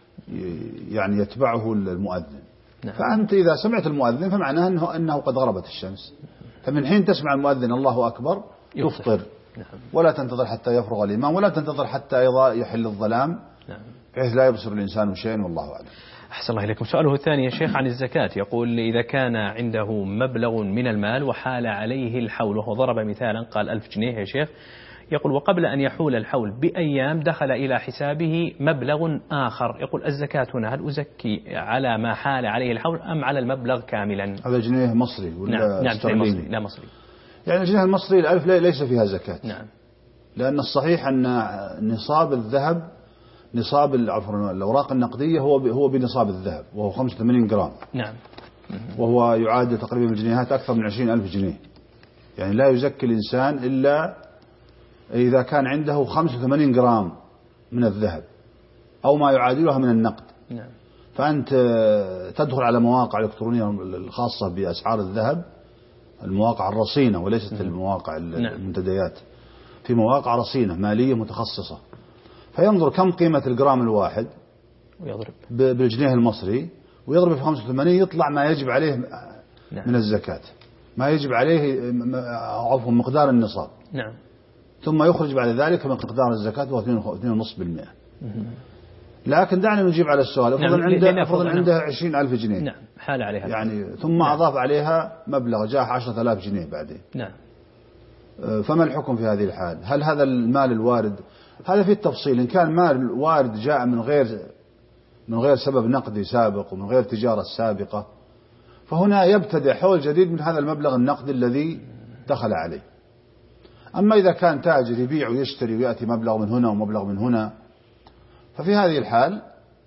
يعني يتبعه المؤذن. نعم. فأنت إذا سمعت المؤذن فمعناه أنه, أنه قد غربت الشمس، فمن حين تسمع المؤذن الله أكبر تفطر. نعم. ولا تنتظر حتى يفرغ الإمام، ولا تنتظر حتى أيضا يحل الظلام. نعم. بحيث لا يبصر الإنسان شيئا، والله أعلم. أحسن الله إليكم. سؤاله الثاني يا شيخ عن الزكاة، يقول: إذا كان عنده مبلغ من المال وحال عليه الحول، وهو ضرب مثالا قال ألف جنيه يا شيخ، يقول: وقبل أن يحول الحول بأيام دخل إلى حسابه مبلغ آخر، يقول: الزكاة هنا هل أزكي على ما حال عليه الحول أم على المبلغ كاملا؟ هذا جنيه مصري ولا نعم. نعم استرليني؟ مصري. لا مصري. يعني الجنيه المصري الألف ليس فيها زكاة. نعم. لأن الصحيح أن نصاب الذهب، نصاب الأوراق النقدية هو هو بنصاب الذهب، وهو خمسة وثمانين جرام. نعم. وهو يعادل تقريبا بالجنيهات أكثر من عشرين ألف جنيه. يعني لا يزكي الإنسان إلا إذا كان عنده خمسة وثمانين جرام من الذهب أو ما يعادلها من النقد. نعم. فأنت تدخل على مواقع إلكترونية الخاصة بأسعار الذهب، المواقع الرصينة وليست المواقع المنتديات، في مواقع رصينة مالية متخصصة، فينظر كم قيمة الجرام الواحد ويضرب بالجنيه المصري ويضرب في خمسة وثمانين، يطلع ما يجب عليه من الزكاة، ما يجب عليه عفوا مقدار النصاب. نعم. ثم يخرج بعد ذلك مقدار الزكاة وهو اثنين فاصلة خمسة بالمئة. لكن دعنا نجيب على السؤال. أفضل نعم. عنده أفضل عنده عشرين ألف جنيه. نعم. حال عليها يعني ثم نعم. أضاف عليها مبلغ جاء عشرة آلاف جنيه بعدين. نعم. فما الحكم في هذه الحال؟ هل هذا المال الوارد، هذا في التفصيل، إن كان مال وارد جاء من غير من غير سبب نقدي سابق ومن غير تجارة سابقة، فهنا يبتدئ حول جديد من هذا المبلغ النقدي الذي دخل عليه. أما إذا كان تاجر يبيع ويشتري ويأتي مبلغ من هنا ومبلغ من هنا، ففي هذه الحال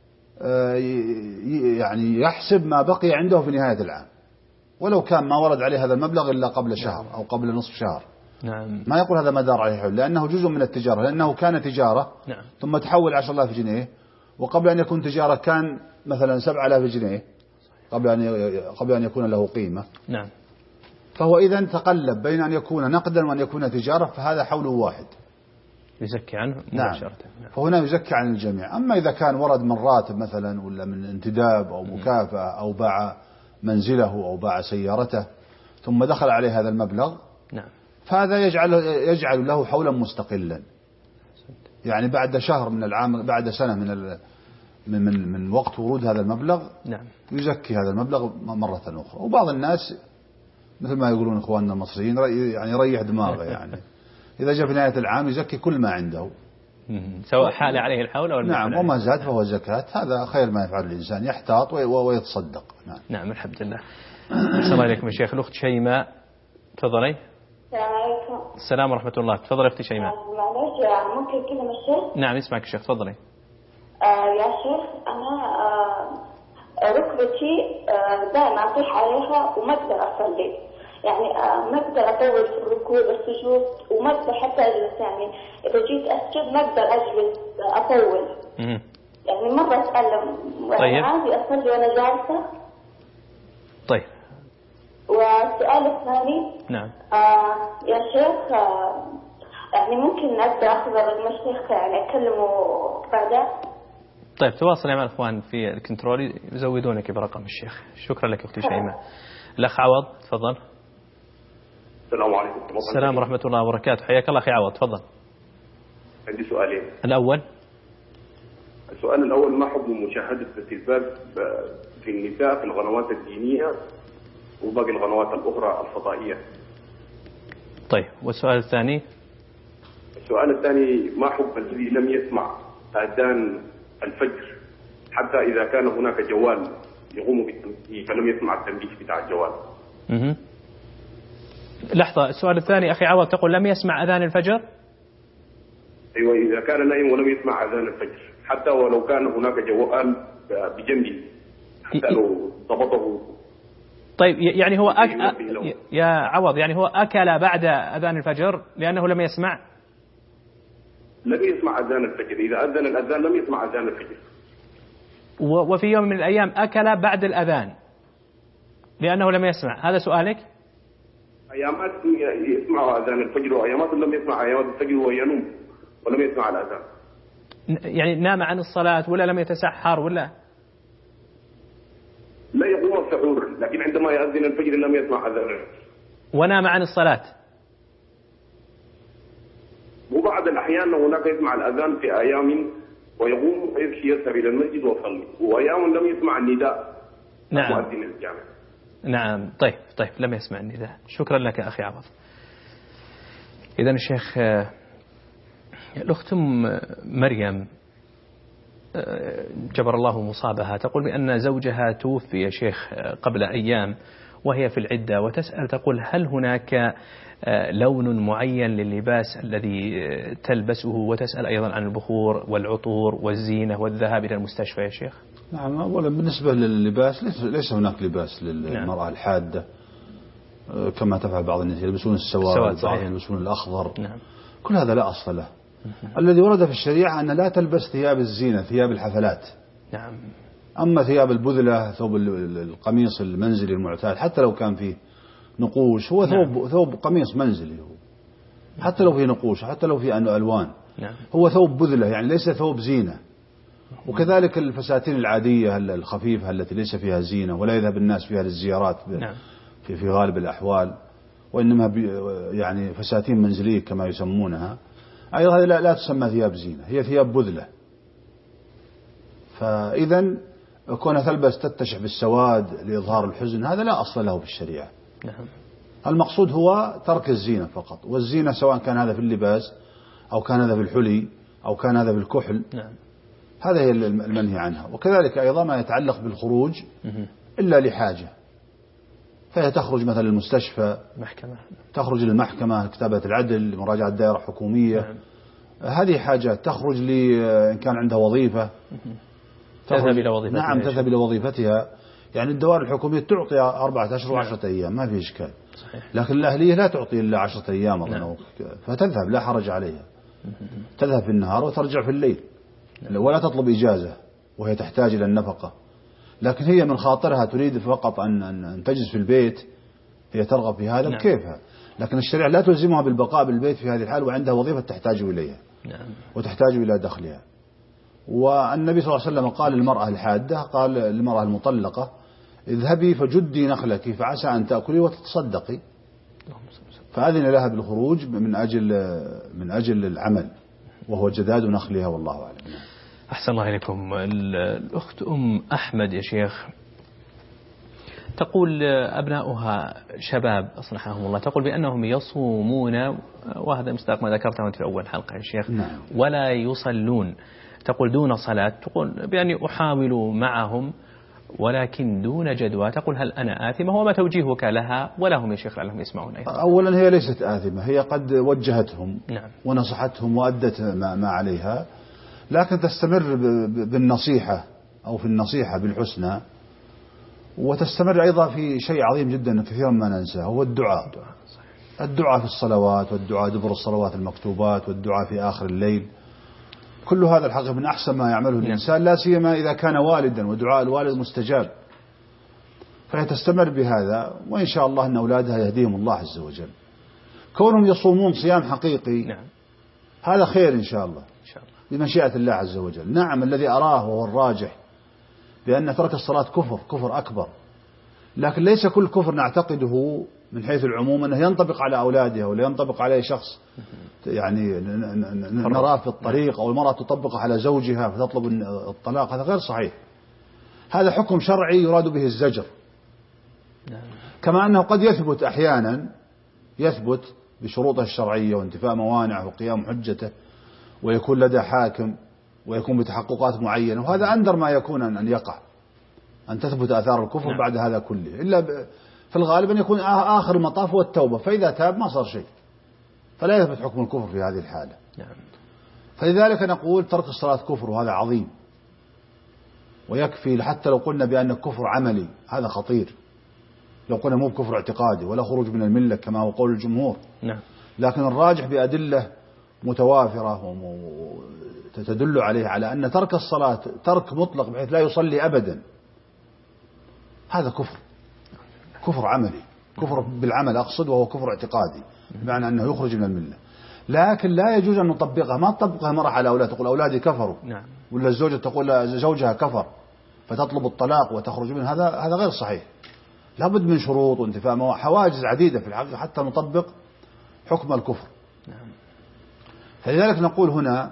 يعني يحسب ما بقي عنده في نهاية العام، ولو كان ما ورد عليه هذا المبلغ إلا قبل شهر أو قبل نصف شهر. نعم. ما يقول هذا ما دار عليه حول، لأنه جزء من التجارة، لأنه كان تجارة. نعم. ثم تحول عشر آلاف جنيه، وقبل أن يكون تجارة كان مثلا سبع آلاف جنيه قبل أن قبل أن يكون له قيمة. نعم. فهو إذا تقلب بين أن يكون نقدا وأن يكون تجارة، فهذا حوله واحد يزكي عنه مباشرة. نعم. فهنا يزكي عن الجميع. أما إذا كان ورد من راتب مثلا ولا من انتداب أو مكافأة أو باع منزله أو باع سيارته ثم دخل عليه هذا المبلغ، نعم، فهذا يجعل يجعل له حولا مستقلا، يعني بعد شهر من العام، بعد سنة من من من, من وقت ورود هذا المبلغ، نعم، يزكي هذا المبلغ مرة أخرى. وبعض الناس مثل ما يقولون إخواننا المصريين يعني يريح دماغه، يعني إذا جاء في نهاية العام يزكي كل ما عنده سواء حال عليه الحول أو نعم، وما زاد فهو زكاة. هذا خير ما يفعل الإنسان، يحتاط ويتصدق. نعم. نعم الحمد لله. السلام عليكم يا شيخ. الأخت شيماء تفضلي. السلام عليكم. السلام ورحمة الله. تفضلي أختي شيماء. معلش ممكن كلمة الشيخ؟ نعم اسمعك الشيخ تفضلي. آه يا شيخ أنا آه ركبتي آه دائما أطيح عليها وما أقدر أصلي، يعني آه ما أقدر أطول في الركوع والسجود وما أقدر حتى أجلس، يعني إذا جيت أسجد ما أقدر أجلس أطول. مم. يعني مرة أتألم. طيب. عادي أصلي وأنا جالسة. طيب. والسؤال الثاني. نعم. آه يا شيخ آه يعني ممكن أبدأ أخبر المشيخ يعني أكلمه بعدها. طيب تواصل مع الأخوان في الكنترول يزودونك برقم الشيخ. شكرا لك أختي شيماء. الأخ عوض تفضل. السلام عليكم. السلام ورحمة الله وبركاته. حياك الله أخي عوض تفضل. عندي سؤالين. الأول السؤال الأول ما حكم مشاهدة التلفاز في النساء في القنوات الدينية وباقي القنوات الأخرى الفضائية؟ طيب والسؤال الثاني؟ السؤال الثاني ما حكم الذي لم يسمع أذان الفجر حتى إذا كان هناك جوال يقوم بالتنبيه فلم يسمع التنبيه بتاع الجوال؟ مه. لحظة، السؤال الثاني أخي عوض تقول لم يسمع أذان الفجر؟ أيوة، إذا كان نائم ولم يسمع أذان الفجر حتى ولو كان هناك جوال بجنبه حتى لو ضبطه. طيب يعني هو أك... يا عوض يعني هو أكل بعد أذان الفجر لأنه لم يسمع؟ لم يسمع أذان الفجر، إذا أذن الأذان لم يسمع أذان الفجر. و... وفي يوم من الأيام أكل بعد الأذان لأنه لم يسمع، هذا سؤالك؟ أيامات يسمع أذان الفجر وأيامات لم يسمع أيامات الفجر وهو ينوم ولم يسمع الأذان. يعني نام عن الصلاة ولا لم يتسحر ولا؟ لا يقوم السحور، لكن عندما يأذن الفجر لم يسمع أذان. ونام عن الصلاة. وبعض الأحيان هناك يسمع الأذان في أيام ويقوم ويمشي يذهب إلى المسجد ويصلي، وأيام لم يسمع النداء. نعم. مؤذن الجامع. نعم. طيب طيب لم يسمع النداء. شكرا لك أخي عوض. إذن الشيخ الأخت مريم جبر الله مصابها تقول بأن زوجها توفي يا شيخ قبل أيام وهي في العدة، وتسأل تقول هل هناك لون معين لللباس الذي تلبسه، وتسأل أيضا عن البخور والعطور والزينة والذهاب إلى المستشفى يا شيخ. نعم. أولا بالنسبة لللباس ليس هناك لباس للمرأة نعم. الحادة كما تفعل بعض الناس يلبسون السواد، بعض يلبسون الأخضر. نعم. كل هذا لا أصل له. الذي ورد في الشريعة أن لا تلبس ثياب الزينة، ثياب الحفلات. نعم. أما ثياب البذلة، ثوب القميص المنزلي المعتاد حتى لو كان فيه نقوش، هو ثوب نعم. ثوب قميص منزلي هو، حتى لو فيه نقوش، حتى لو فيه ألوان. نعم. هو ثوب بذلة يعني ليس ثوب زينة. وكذلك الفساتين العادية الخفيفة التي ليس فيها زينة ولا يذهب الناس فيها للزيارات نعم. في في غالب الأحوال، وإنما يعني فساتين منزلية كما يسمونها، أيضا لا, لا تسمى ثياب زينة، هي ثياب بذلة. فإذا كونها تلبس تتشح بالسواد لإظهار الحزن هذا لا أصل له في الشريعة. نعم. المقصود هو ترك الزينة فقط، والزينة سواء كان هذا في اللباس أو كان هذا في الحلي أو كان هذا في الكحل. نعم. هذا هي المنهي عنها. وكذلك أيضا ما يتعلق بالخروج إلا لحاجة، فهي تخرج مثلا للمستشفى، محكمة. تخرج للمحكمة، كتابة العدل، مراجعة دائرة حكومية. نعم. هذه حاجات. تخرج لي إن كان عندها وظيفة تذهب إلى وظيفتها. نعم تذهب إلى وظيفتها. يعني الدوائر الحكومية تعطي أربعة أشهر وعشرة أيام ما في إشكال. صحيح. لكن الأهلية لا تعطي إلا عشرة أيام. نعم. فتذهب لا حرج عليها. تذهب في النهار وترجع في الليل. نعم. ولا تطلب إجازة وهي تحتاج إلى النفقة، لكن هي من خاطرها تريد فقط أن أن تجلس في البيت، هي ترغب في هذا. نعم. بكيفها، لكن الشريعة لا تلزمها بالبقاء بالبيت في هذه الحال وعندها وظيفة تحتاج إليها. نعم. وتحتاج إلى دخلها. والنبي صلى الله عليه وسلم قال للمرأة الحادة، قال للمرأة المطلقة اذهبي فجدي نخلك فعسى أن تأكلي وتتصدقي. فأذن لها بالخروج من أجل من أجل العمل وهو جداد نخلها والله أعلم. أحسن الله إليكم. الأخت أم أحمد يا شيخ تقول أبناؤها شباب أصلحهم الله، تقول بأنهم يصومون، وهذا مصداق ما ذكرته في أول حلقة يا شيخ. نعم. ولا يصلون، تقول دون صلاة، تقول بأني أحاول معهم ولكن دون جدوى. تقول هل أنا آثمة؟ وما توجيهك لها ولهم يا شيخ لعلهم يسمعون أيضا؟ أولا هي ليست آثمة، هي قد وجهتهم. نعم. ونصحتهم وأدت ما عليها، لكن تستمر بالنصيحة أو في النصيحة بالحسنى، وتستمر أيضا في شيء عظيم جدا كثيرا ما ننساه، هو الدعاء. الدعاء في الصلوات، والدعاء دبر الصلوات المكتوبات، والدعاء في آخر الليل. كل هذا الحقيقة من أحسن ما يعمله الإنسان، لا سيما إذا كان والدا ودعاء الوالد مستجاب. فهي تستمر بهذا، وإن شاء الله أن أولادها يهديهم الله عز وجل. كونهم يصومون صيام حقيقي هذا خير إن شاء الله إن شاء الله بمشيئة الله عز وجل. نعم الذي أراه وهو الراجح بأن ترك الصلاة كفر كفر أكبر، لكن ليس كل كفر نعتقده من حيث العموم أنه ينطبق على أولاده ولا ينطبق عليه شخص يعني نراه في الطريق، أو المرأة تطبق على زوجها فتطلب الطلاق. هذا غير صحيح. هذا حكم شرعي يراد به الزجر. كما أنه قد يثبت أحيانا يثبت بشروطه الشرعية وانتفاء موانعه وقيام حجته، ويكون لدى حاكم ويكون بتحققات معينة، وهذا أندر ما يكون أن يقع، أن تثبت آثار الكفر نعم. بعد هذا كله، إلا في الغالب أن يكون آخر المطاف هو التوبة، فإذا تاب ما صار شيء، فلا يثبت حكم الكفر في هذه الحالة. نعم. فلذلك نقول ترك الصلاة كفر، وهذا عظيم، ويكفي حتى لو قلنا بأن الكفر عملي هذا خطير، لو قلنا مو بكفر اعتقادي ولا خروج من الملة كما هو قول الجمهور. نعم. لكن الراجح بأدلة متوافرة وتدل عليه على أن ترك الصلاة ترك مطلق بحيث لا يصلي أبدا، هذا كفر كفر عملي، كفر بالعمل أقصد، وهو كفر اعتقادي بمعنى أنه يخرج من الملة. لكن لا يجوز أن نطبقها، ما تطبقها مرة على أولاد تقول أولادي كفروا. نعم. ولا الزوجة تقول زوجها كفر فتطلب الطلاق وتخرج منه، هذا هذا غير صحيح. لابد من شروط وانتفاء حواجز عديدة في الحقيقة حتى نطبق حكم الكفر. نعم. فلذلك نقول هنا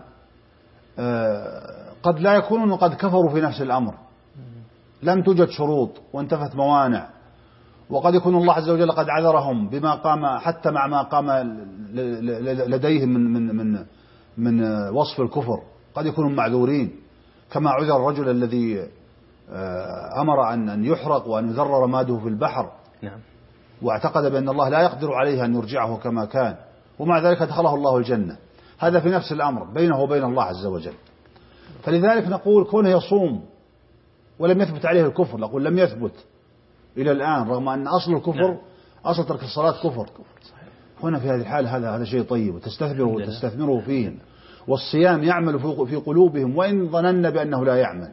قد لا يكونون قد كفروا في نفس الأمر، لم توجد شروط وانتفت موانع، وقد يكون الله عز وجل قد عذرهم بما قام حتى مع ما قام لديهم من من من من وصف الكفر، قد يكونوا معذورين، كما عذر الرجل الذي أمر أن أن يحرق وأن يذر رماده في البحر. نعم. واعتقد بأن الله لا يقدر عليه أن يرجعه كما كان، ومع ذلك أدخله الله الجنة. هذا في نفس الأمر بينه وبين الله عز وجل. فلذلك نقول كونه يصوم ولم يثبت عليه الكفر، نقول لم يثبت إلى الآن رغم أن أصل الكفر نعم. أصل ترك الصلاة كفر. هنا في هذه الحالة هذا هذا شيء طيب، وتستثمره وتستثمره فيهم. والصيام يعمل في قلوبهم وإن ظننا بأنه لا يعمل.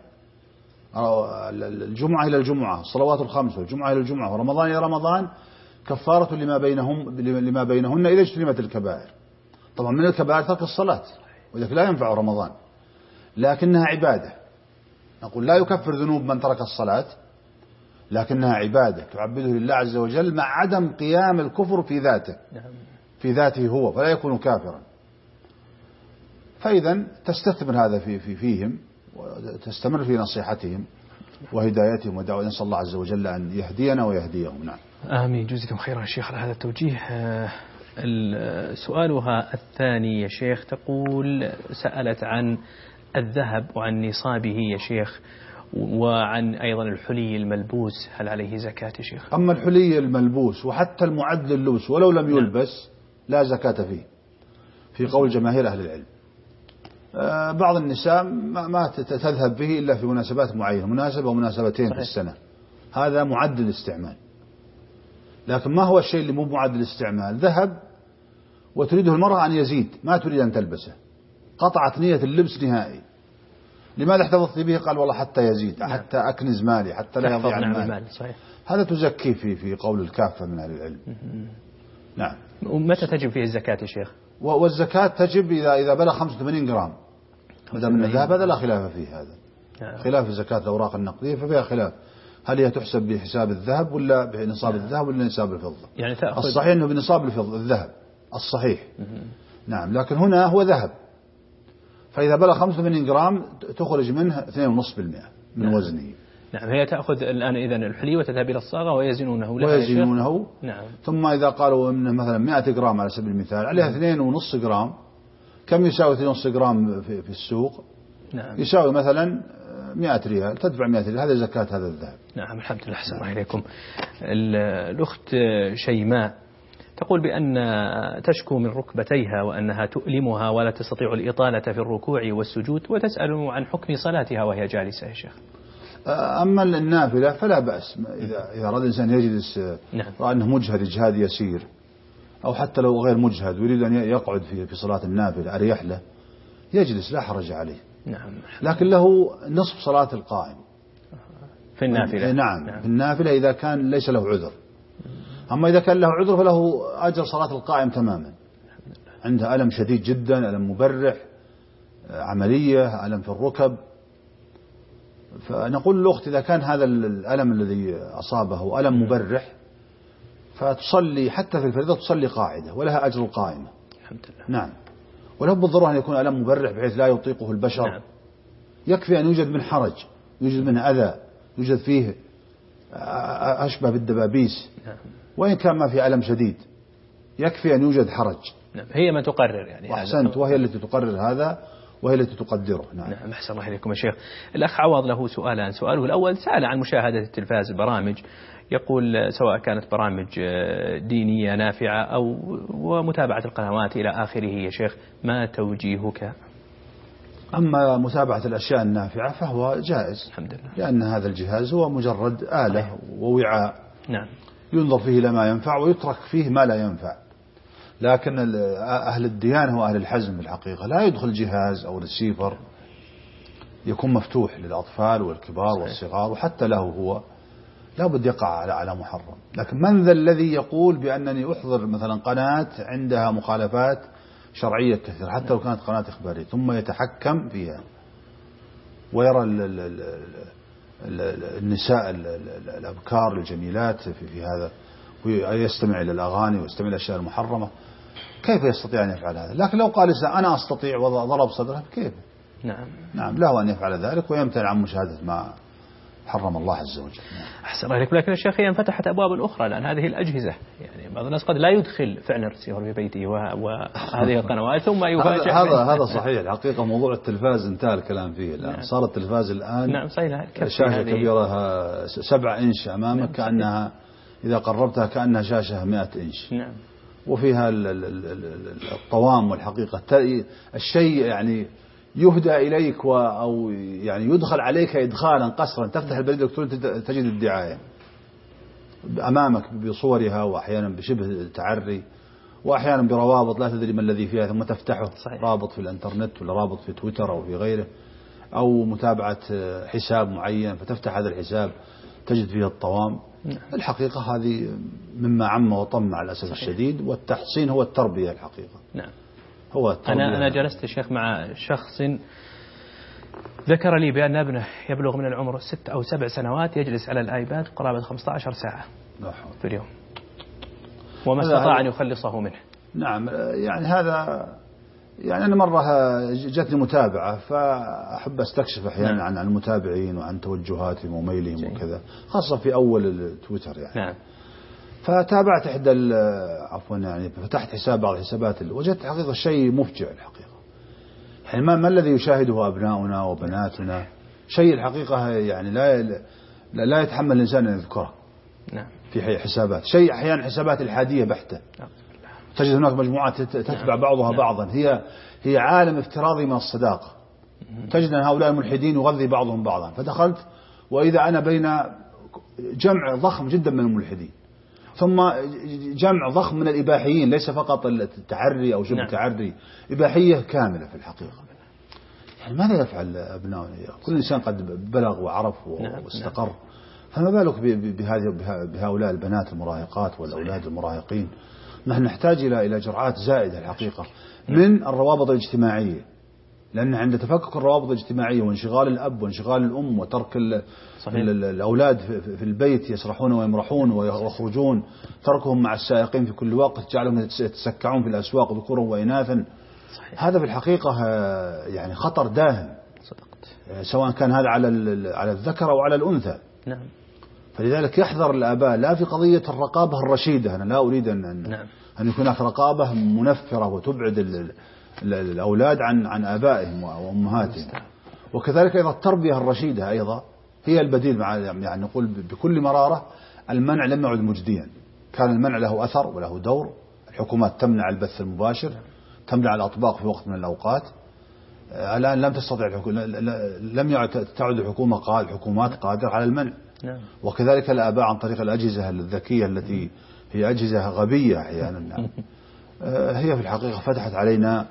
الجمعة إلى الجمعة، الصلوات الخمس، والجمعة إلى الجمعة، ورمضان إلى رمضان كفارة لما بينهم لما بينهن إلى اجتنبت الكبائر. طبعا من الكبائر ترك الصلاة، وذلك لا ينفع رمضان، لكنها عبادة. نقول لا يكفر ذنوب من ترك الصلاة، لكنها عبادة تعبده لله عز وجل مع عدم قيام الكفر في ذاته في ذاته هو، فلا يكون كافرا. فإذا تستثمر هذا في في فيهم وتستمر في نصيحتهم وهدايتهم ودعوة، نسأل الله عز وجل أن يهدينا ويهديهم. نعم. آمين. جزاكم خيرا شيخ على هذا التوجيه. سؤالها الثاني يا شيخ، تقول سألت عن الذهب وعن نصابه يا شيخ، وعن أيضا الحلي الملبوس، هل عليه زكاة يا شيخ؟ أما الحلي الملبوس وحتى المعد لللبس ولو لم يلبس لا زكاة فيه في قول جماهير أهل العلم. بعض النساء ما تذهب به إلا في مناسبات معينة، مناسبة ومناسبتين صحيح. في السنة، هذا معد للاستعمال. لكن ما هو الشيء اللي مو معد للاستعمال؟ ذهب وتريده المرأة أن يزيد، ما تريد أن تلبسه، قطعت نية اللبس نهائي. لماذا احتفظت به؟ قال والله حتى يزيد، نعم. حتى أكنز مالي، حتى لا يضيع المال. المال. صحيح. هذا تزكي في في قول الكافة من أهل العلم. نعم. ومتى تجب فيه الزكاة يا شيخ؟ والزكاة تجب إذا إذا بلغ خمسة وثمانين جرام، ما دام من الذهب هذا لا خلاف فيه. هذا نعم. خلاف زكاة الأوراق النقدية ففيها خلاف، هل هي تحسب بحساب الذهب ولا بنصاب نعم. الذهب ولا نصاب الفضة؟ يعني تأخذ الصحيح أنه بنصاب الفضة الذهب الصحيح. مه. نعم. لكن هنا هو ذهب، فإذا بلغ خمسة وثمانين جرام تخرج منه اثنين فاصلة خمسة بالمئة من نعم. وزنه. نعم. هي تأخذ الآن إذن الحلي وتذهب إلى الصاغة ويزنونه ويزنونه نعم. ثم إذا قالوا إنه مثلا مئة جرام على سبيل المثال عليها اثنين ونص جرام، كم يساوي اثنين ونص جرام في, في السوق؟ نعم. يساوي مثلا مئة ريال، تدفع مئة ريال، هذا زكاة هذا الذهب. نعم. الحمد لله. أحسن الله إليكم. الأخت شيماء تقول بأن تشكو من ركبتيها وأنها تؤلمها ولا تستطيع الإطالة في الركوع والسجود، وتسأل عن حكم صلاتها وهي جالسة يا شيخ. أما النافلة فلا بأس، إذا إذا أراد الإنسان يجلس نعم. رأى أنه مجهد إجهاد يسير، أو حتى لو غير مجهد ويريد أن يقعد في في صلاة النافلة أريح له يجلس لا حرج عليه. نعم. لكن له نصف صلاة القائم في النافلة. نعم. نعم. في النافلة إذا كان ليس له عذر. أما إذا كان له عذر فله أجر صلاة القائم تماما. عندها ألم شديد جدا، ألم مبرح، عملية، ألم في الركب. فنقول للأخت إذا كان هذا الألم الذي أصابه ألم مبرح فتصلي حتى في الفريضة تصلي قاعدة ولها أجر القائمة. الحمد لله. نعم. ولا بالضرورة أن يكون ألم مبرح بحيث لا يطيقه البشر. نعم. يكفي أن يوجد من حرج، يوجد من أذى، يوجد فيه أشبه بالدبابيس. نعم. وإن كان ما في ألم شديد يكفي أن يوجد حرج. نعم. هي ما تقرر يعني. وأحسنت، وهي التي تقرر هذا وهي التي تقدره. نعم. نعم. أحسن الله إليكم يا شيخ. الأخ عوض له سؤالان. سؤاله الأول سأل عن مشاهدة التلفاز البرامج، يقول سواء كانت برامج دينية نافعة أو ومتابعة القنوات إلى آخره يا شيخ، ما توجيهك؟ أما متابعة الأشياء النافعة فهو جائز. الحمد لله. لأن هذا الجهاز هو مجرد آلة ووعاء. نعم. ينظر فيه لما ينفع ويترك فيه ما لا ينفع. لكن أهل الديانة وأهل الحزم بالحقيقة لا يدخل جهاز أو ريسيفر يكون مفتوح للأطفال والكبار صحيح. والصغار، وحتى له هو لا بد يقع على على محرم. لكن من ذا الذي يقول بأنني أحضر مثلا قناة عندها مخالفات شرعية كثيرة حتى لو كانت قناة إخبارية ثم يتحكم فيها ويرى ال ال ال ال النساء ال ال الأبكار الجميلات في, في هذا ويستمع إلى الأغاني ويستمع إلى الأشياء المحرمة، كيف يستطيع أن يفعل هذا؟ لكن لو قال أنا أستطيع وضرب صدره كيف؟ نعم. نعم له أن يفعل ذلك ويمتنع عن مشاهدة ما حرم الله عز وجل. أحسن الله إليك. لكن الشيخ انفتحت أبواب أخرى الآن، هذه الأجهزة يعني بعض الناس قد لا يدخل فعلا رسيفر في بيته وهذه القنوات ثم يفاجأ. هذا هذا صحيح. الحقيقة موضوع التلفاز انتهى الكلام فيه الآن. نعم. صار التلفاز الآن نعم صحيح. شاشة كبيرة سبعة إنش أمامك. نعم. كأنها إذا قربتها كأنها شاشة مئة إنش. نعم. وفيها الطوام والحقيقة الشيء يعني يهدى إليك أو يعني يدخل عليك إدخالا قصرا، تفتح البريد الإلكتروني تجد الدعاية أمامك بصورها وأحيانا بشبه تعري وأحيانا بروابط لا تدري ما الذي فيها ثم تفتحه. صحيح. رابط في الانترنت ولا رابط في تويتر أو في غيره أو متابعة حساب معين فتفتح هذا الحساب تجد فيه الطوام. نعم. الحقيقة هذه مما عم وطم مع الأسف. صحيح. الشديد. والتحصين هو التربية الحقيقة. نعم. هو أنا أنا جلست الشيخ مع شخص ذكر لي بأن ابنه يبلغ من العمر ست أو سبع سنوات يجلس على الآيباد قرابة خمسة عشر ساعة في اليوم وما استطاع أن يخلصه منه. نعم. يعني هذا يعني أنا مرة جتني متابعة فأحب أستكشف أحيانا. نعم. عن المتابعين وعن توجهاتهم وميلهم وكذا، خاصة في أول التويتر يعني. نعم. فتابعت إحدى عفوا يعني فتحت حساب بعض الحسابات وجدت حقيقة شيء مفجع الحقيقة. يعني ما, ما الذي يشاهده أبناؤنا وبناتنا شيء الحقيقة يعني لا لا, لا يتحمل الإنسان أن يذكره. نعم. في حسابات شيء أحيانا حسابات الحادية بحتة. نعم. تجد هناك مجموعات تتبع. نعم. بعضها. نعم. بعضا هي هي عالم افتراضي من الصداقة. تجد أن هؤلاء الملحدين يغذي بعضهم بعضا، فدخلت وإذا أنا بين جمع ضخم جدا من الملحدين ثم جمع ضخم من الإباحيين، ليس فقط التعري أو شبه. نعم. تعري، إباحية كاملة في الحقيقة. يعني ماذا يفعل أبنائنا؟ كل إنسان قد بلغ وعرف واستقر. نعم. فما بالك بهذه بهؤلاء البنات المراهقات والأولاد المراهقين؟ نحن نحتاج إلى إلى جرعات زائدة الحقيقة من الروابط الاجتماعية، لأن عند تفكك الروابط الاجتماعية وانشغال الأب وانشغال الأم وترك الأولاد في البيت يسرحون ويمرحون ويخرجون، تركهم مع السائقين في كل وقت، جعلهم يتسكعون في الأسواق ذكورا وإناثا. هذا في الحقيقة يعني خطر داهم. صدقت. سواء كان هذا على على الذكر أو على الأنثى. نعم. فلذلك يحذر الآباء لا في قضية الرقابة الرشيدة. أنا لا أريد أن نعم. أن يكون هناك رقابة منفرة وتبعد الأولاد عن عن آبائهم وأمهاتهم. وكذلك أيضا التربية الرشيدة أيضا هي البديل. مع يعني نقول بكل مرارة المنع لم يعد مجديا. كان المنع له أثر وله دور. الحكومات تمنع البث المباشر، تمنع الأطباق في وقت من الأوقات. الآن لم تستطيع الحكومة، لم يعد تعد الحكومة قاد الحكومات قادرة على المنع. نعم. وكذلك الآباء عن طريق الأجهزة الذكية التي هي أجهزة غبية أحيانا. هي في الحقيقة فتحت علينا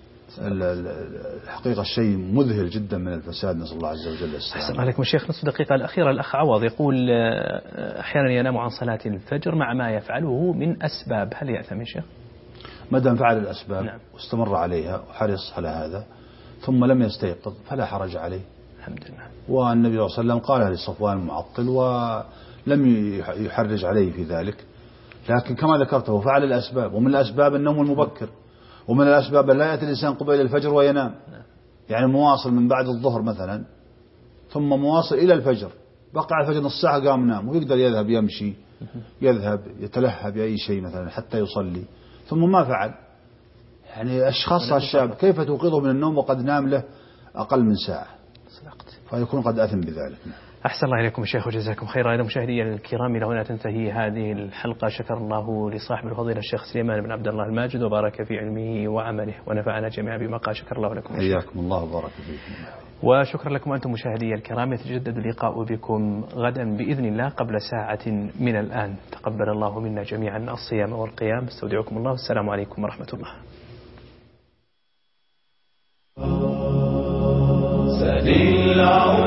الحقيقة شيء مذهل جدا من الفساد، نسأل الله عز وجل السلامة. أحسن عليكم الشيخ. نصف دقيقة الأخيرة الأخ عوض يقول أحيانا ينام عن صلاة الفجر مع ما يفعله من أسباب، هل يأثم يا شيخ؟ ما دام فعل الأسباب نعم. واستمر عليها وحرص على هذا ثم لم يستيقظ فلا حرج عليه. الحمد لله. والنبي صلى الله عليه وسلم قال لصفوان المعطل ولم يحرج عليه في ذلك، لكن كما ذكرته فعل الأسباب، ومن الأسباب النوم المبكر، ومن الأسباب لا يأتي الإنسان قبيل الفجر وينام، يعني مواصل من بعد الظهر مثلا ثم مواصل إلى الفجر، بقى الفجر نص ساعة قام نام، ويقدر يذهب يمشي يذهب يتلهى بأي شيء مثلا حتى يصلي ثم ما فعل. يعني أشخاص الشاب كيف توقظه من النوم وقد نام له أقل من ساعة، فيكون قد أثم بذلك. أحسن الله إليكم الشيخ وجزاكم خيرا. أيضا مشاهدي الكرام إلى هنا تنتهي هذه الحلقة. شكر الله لصاحب الفضيلة الشيخ سليمان بن عبد الله الماجد وبارك في علمه وعمله ونفعنا جميعا بما قال. شكر الله لكم. حياكم الله وبارك فيكم. وشكرا لكم أنتم مشاهدي الكرام. يتجدد اللقاء بكم غدا بإذن الله قبل ساعة من الآن. تقبل الله منا جميعا الصيام والقيام. استودعكم الله والسلام عليكم ورحمة الله. سليل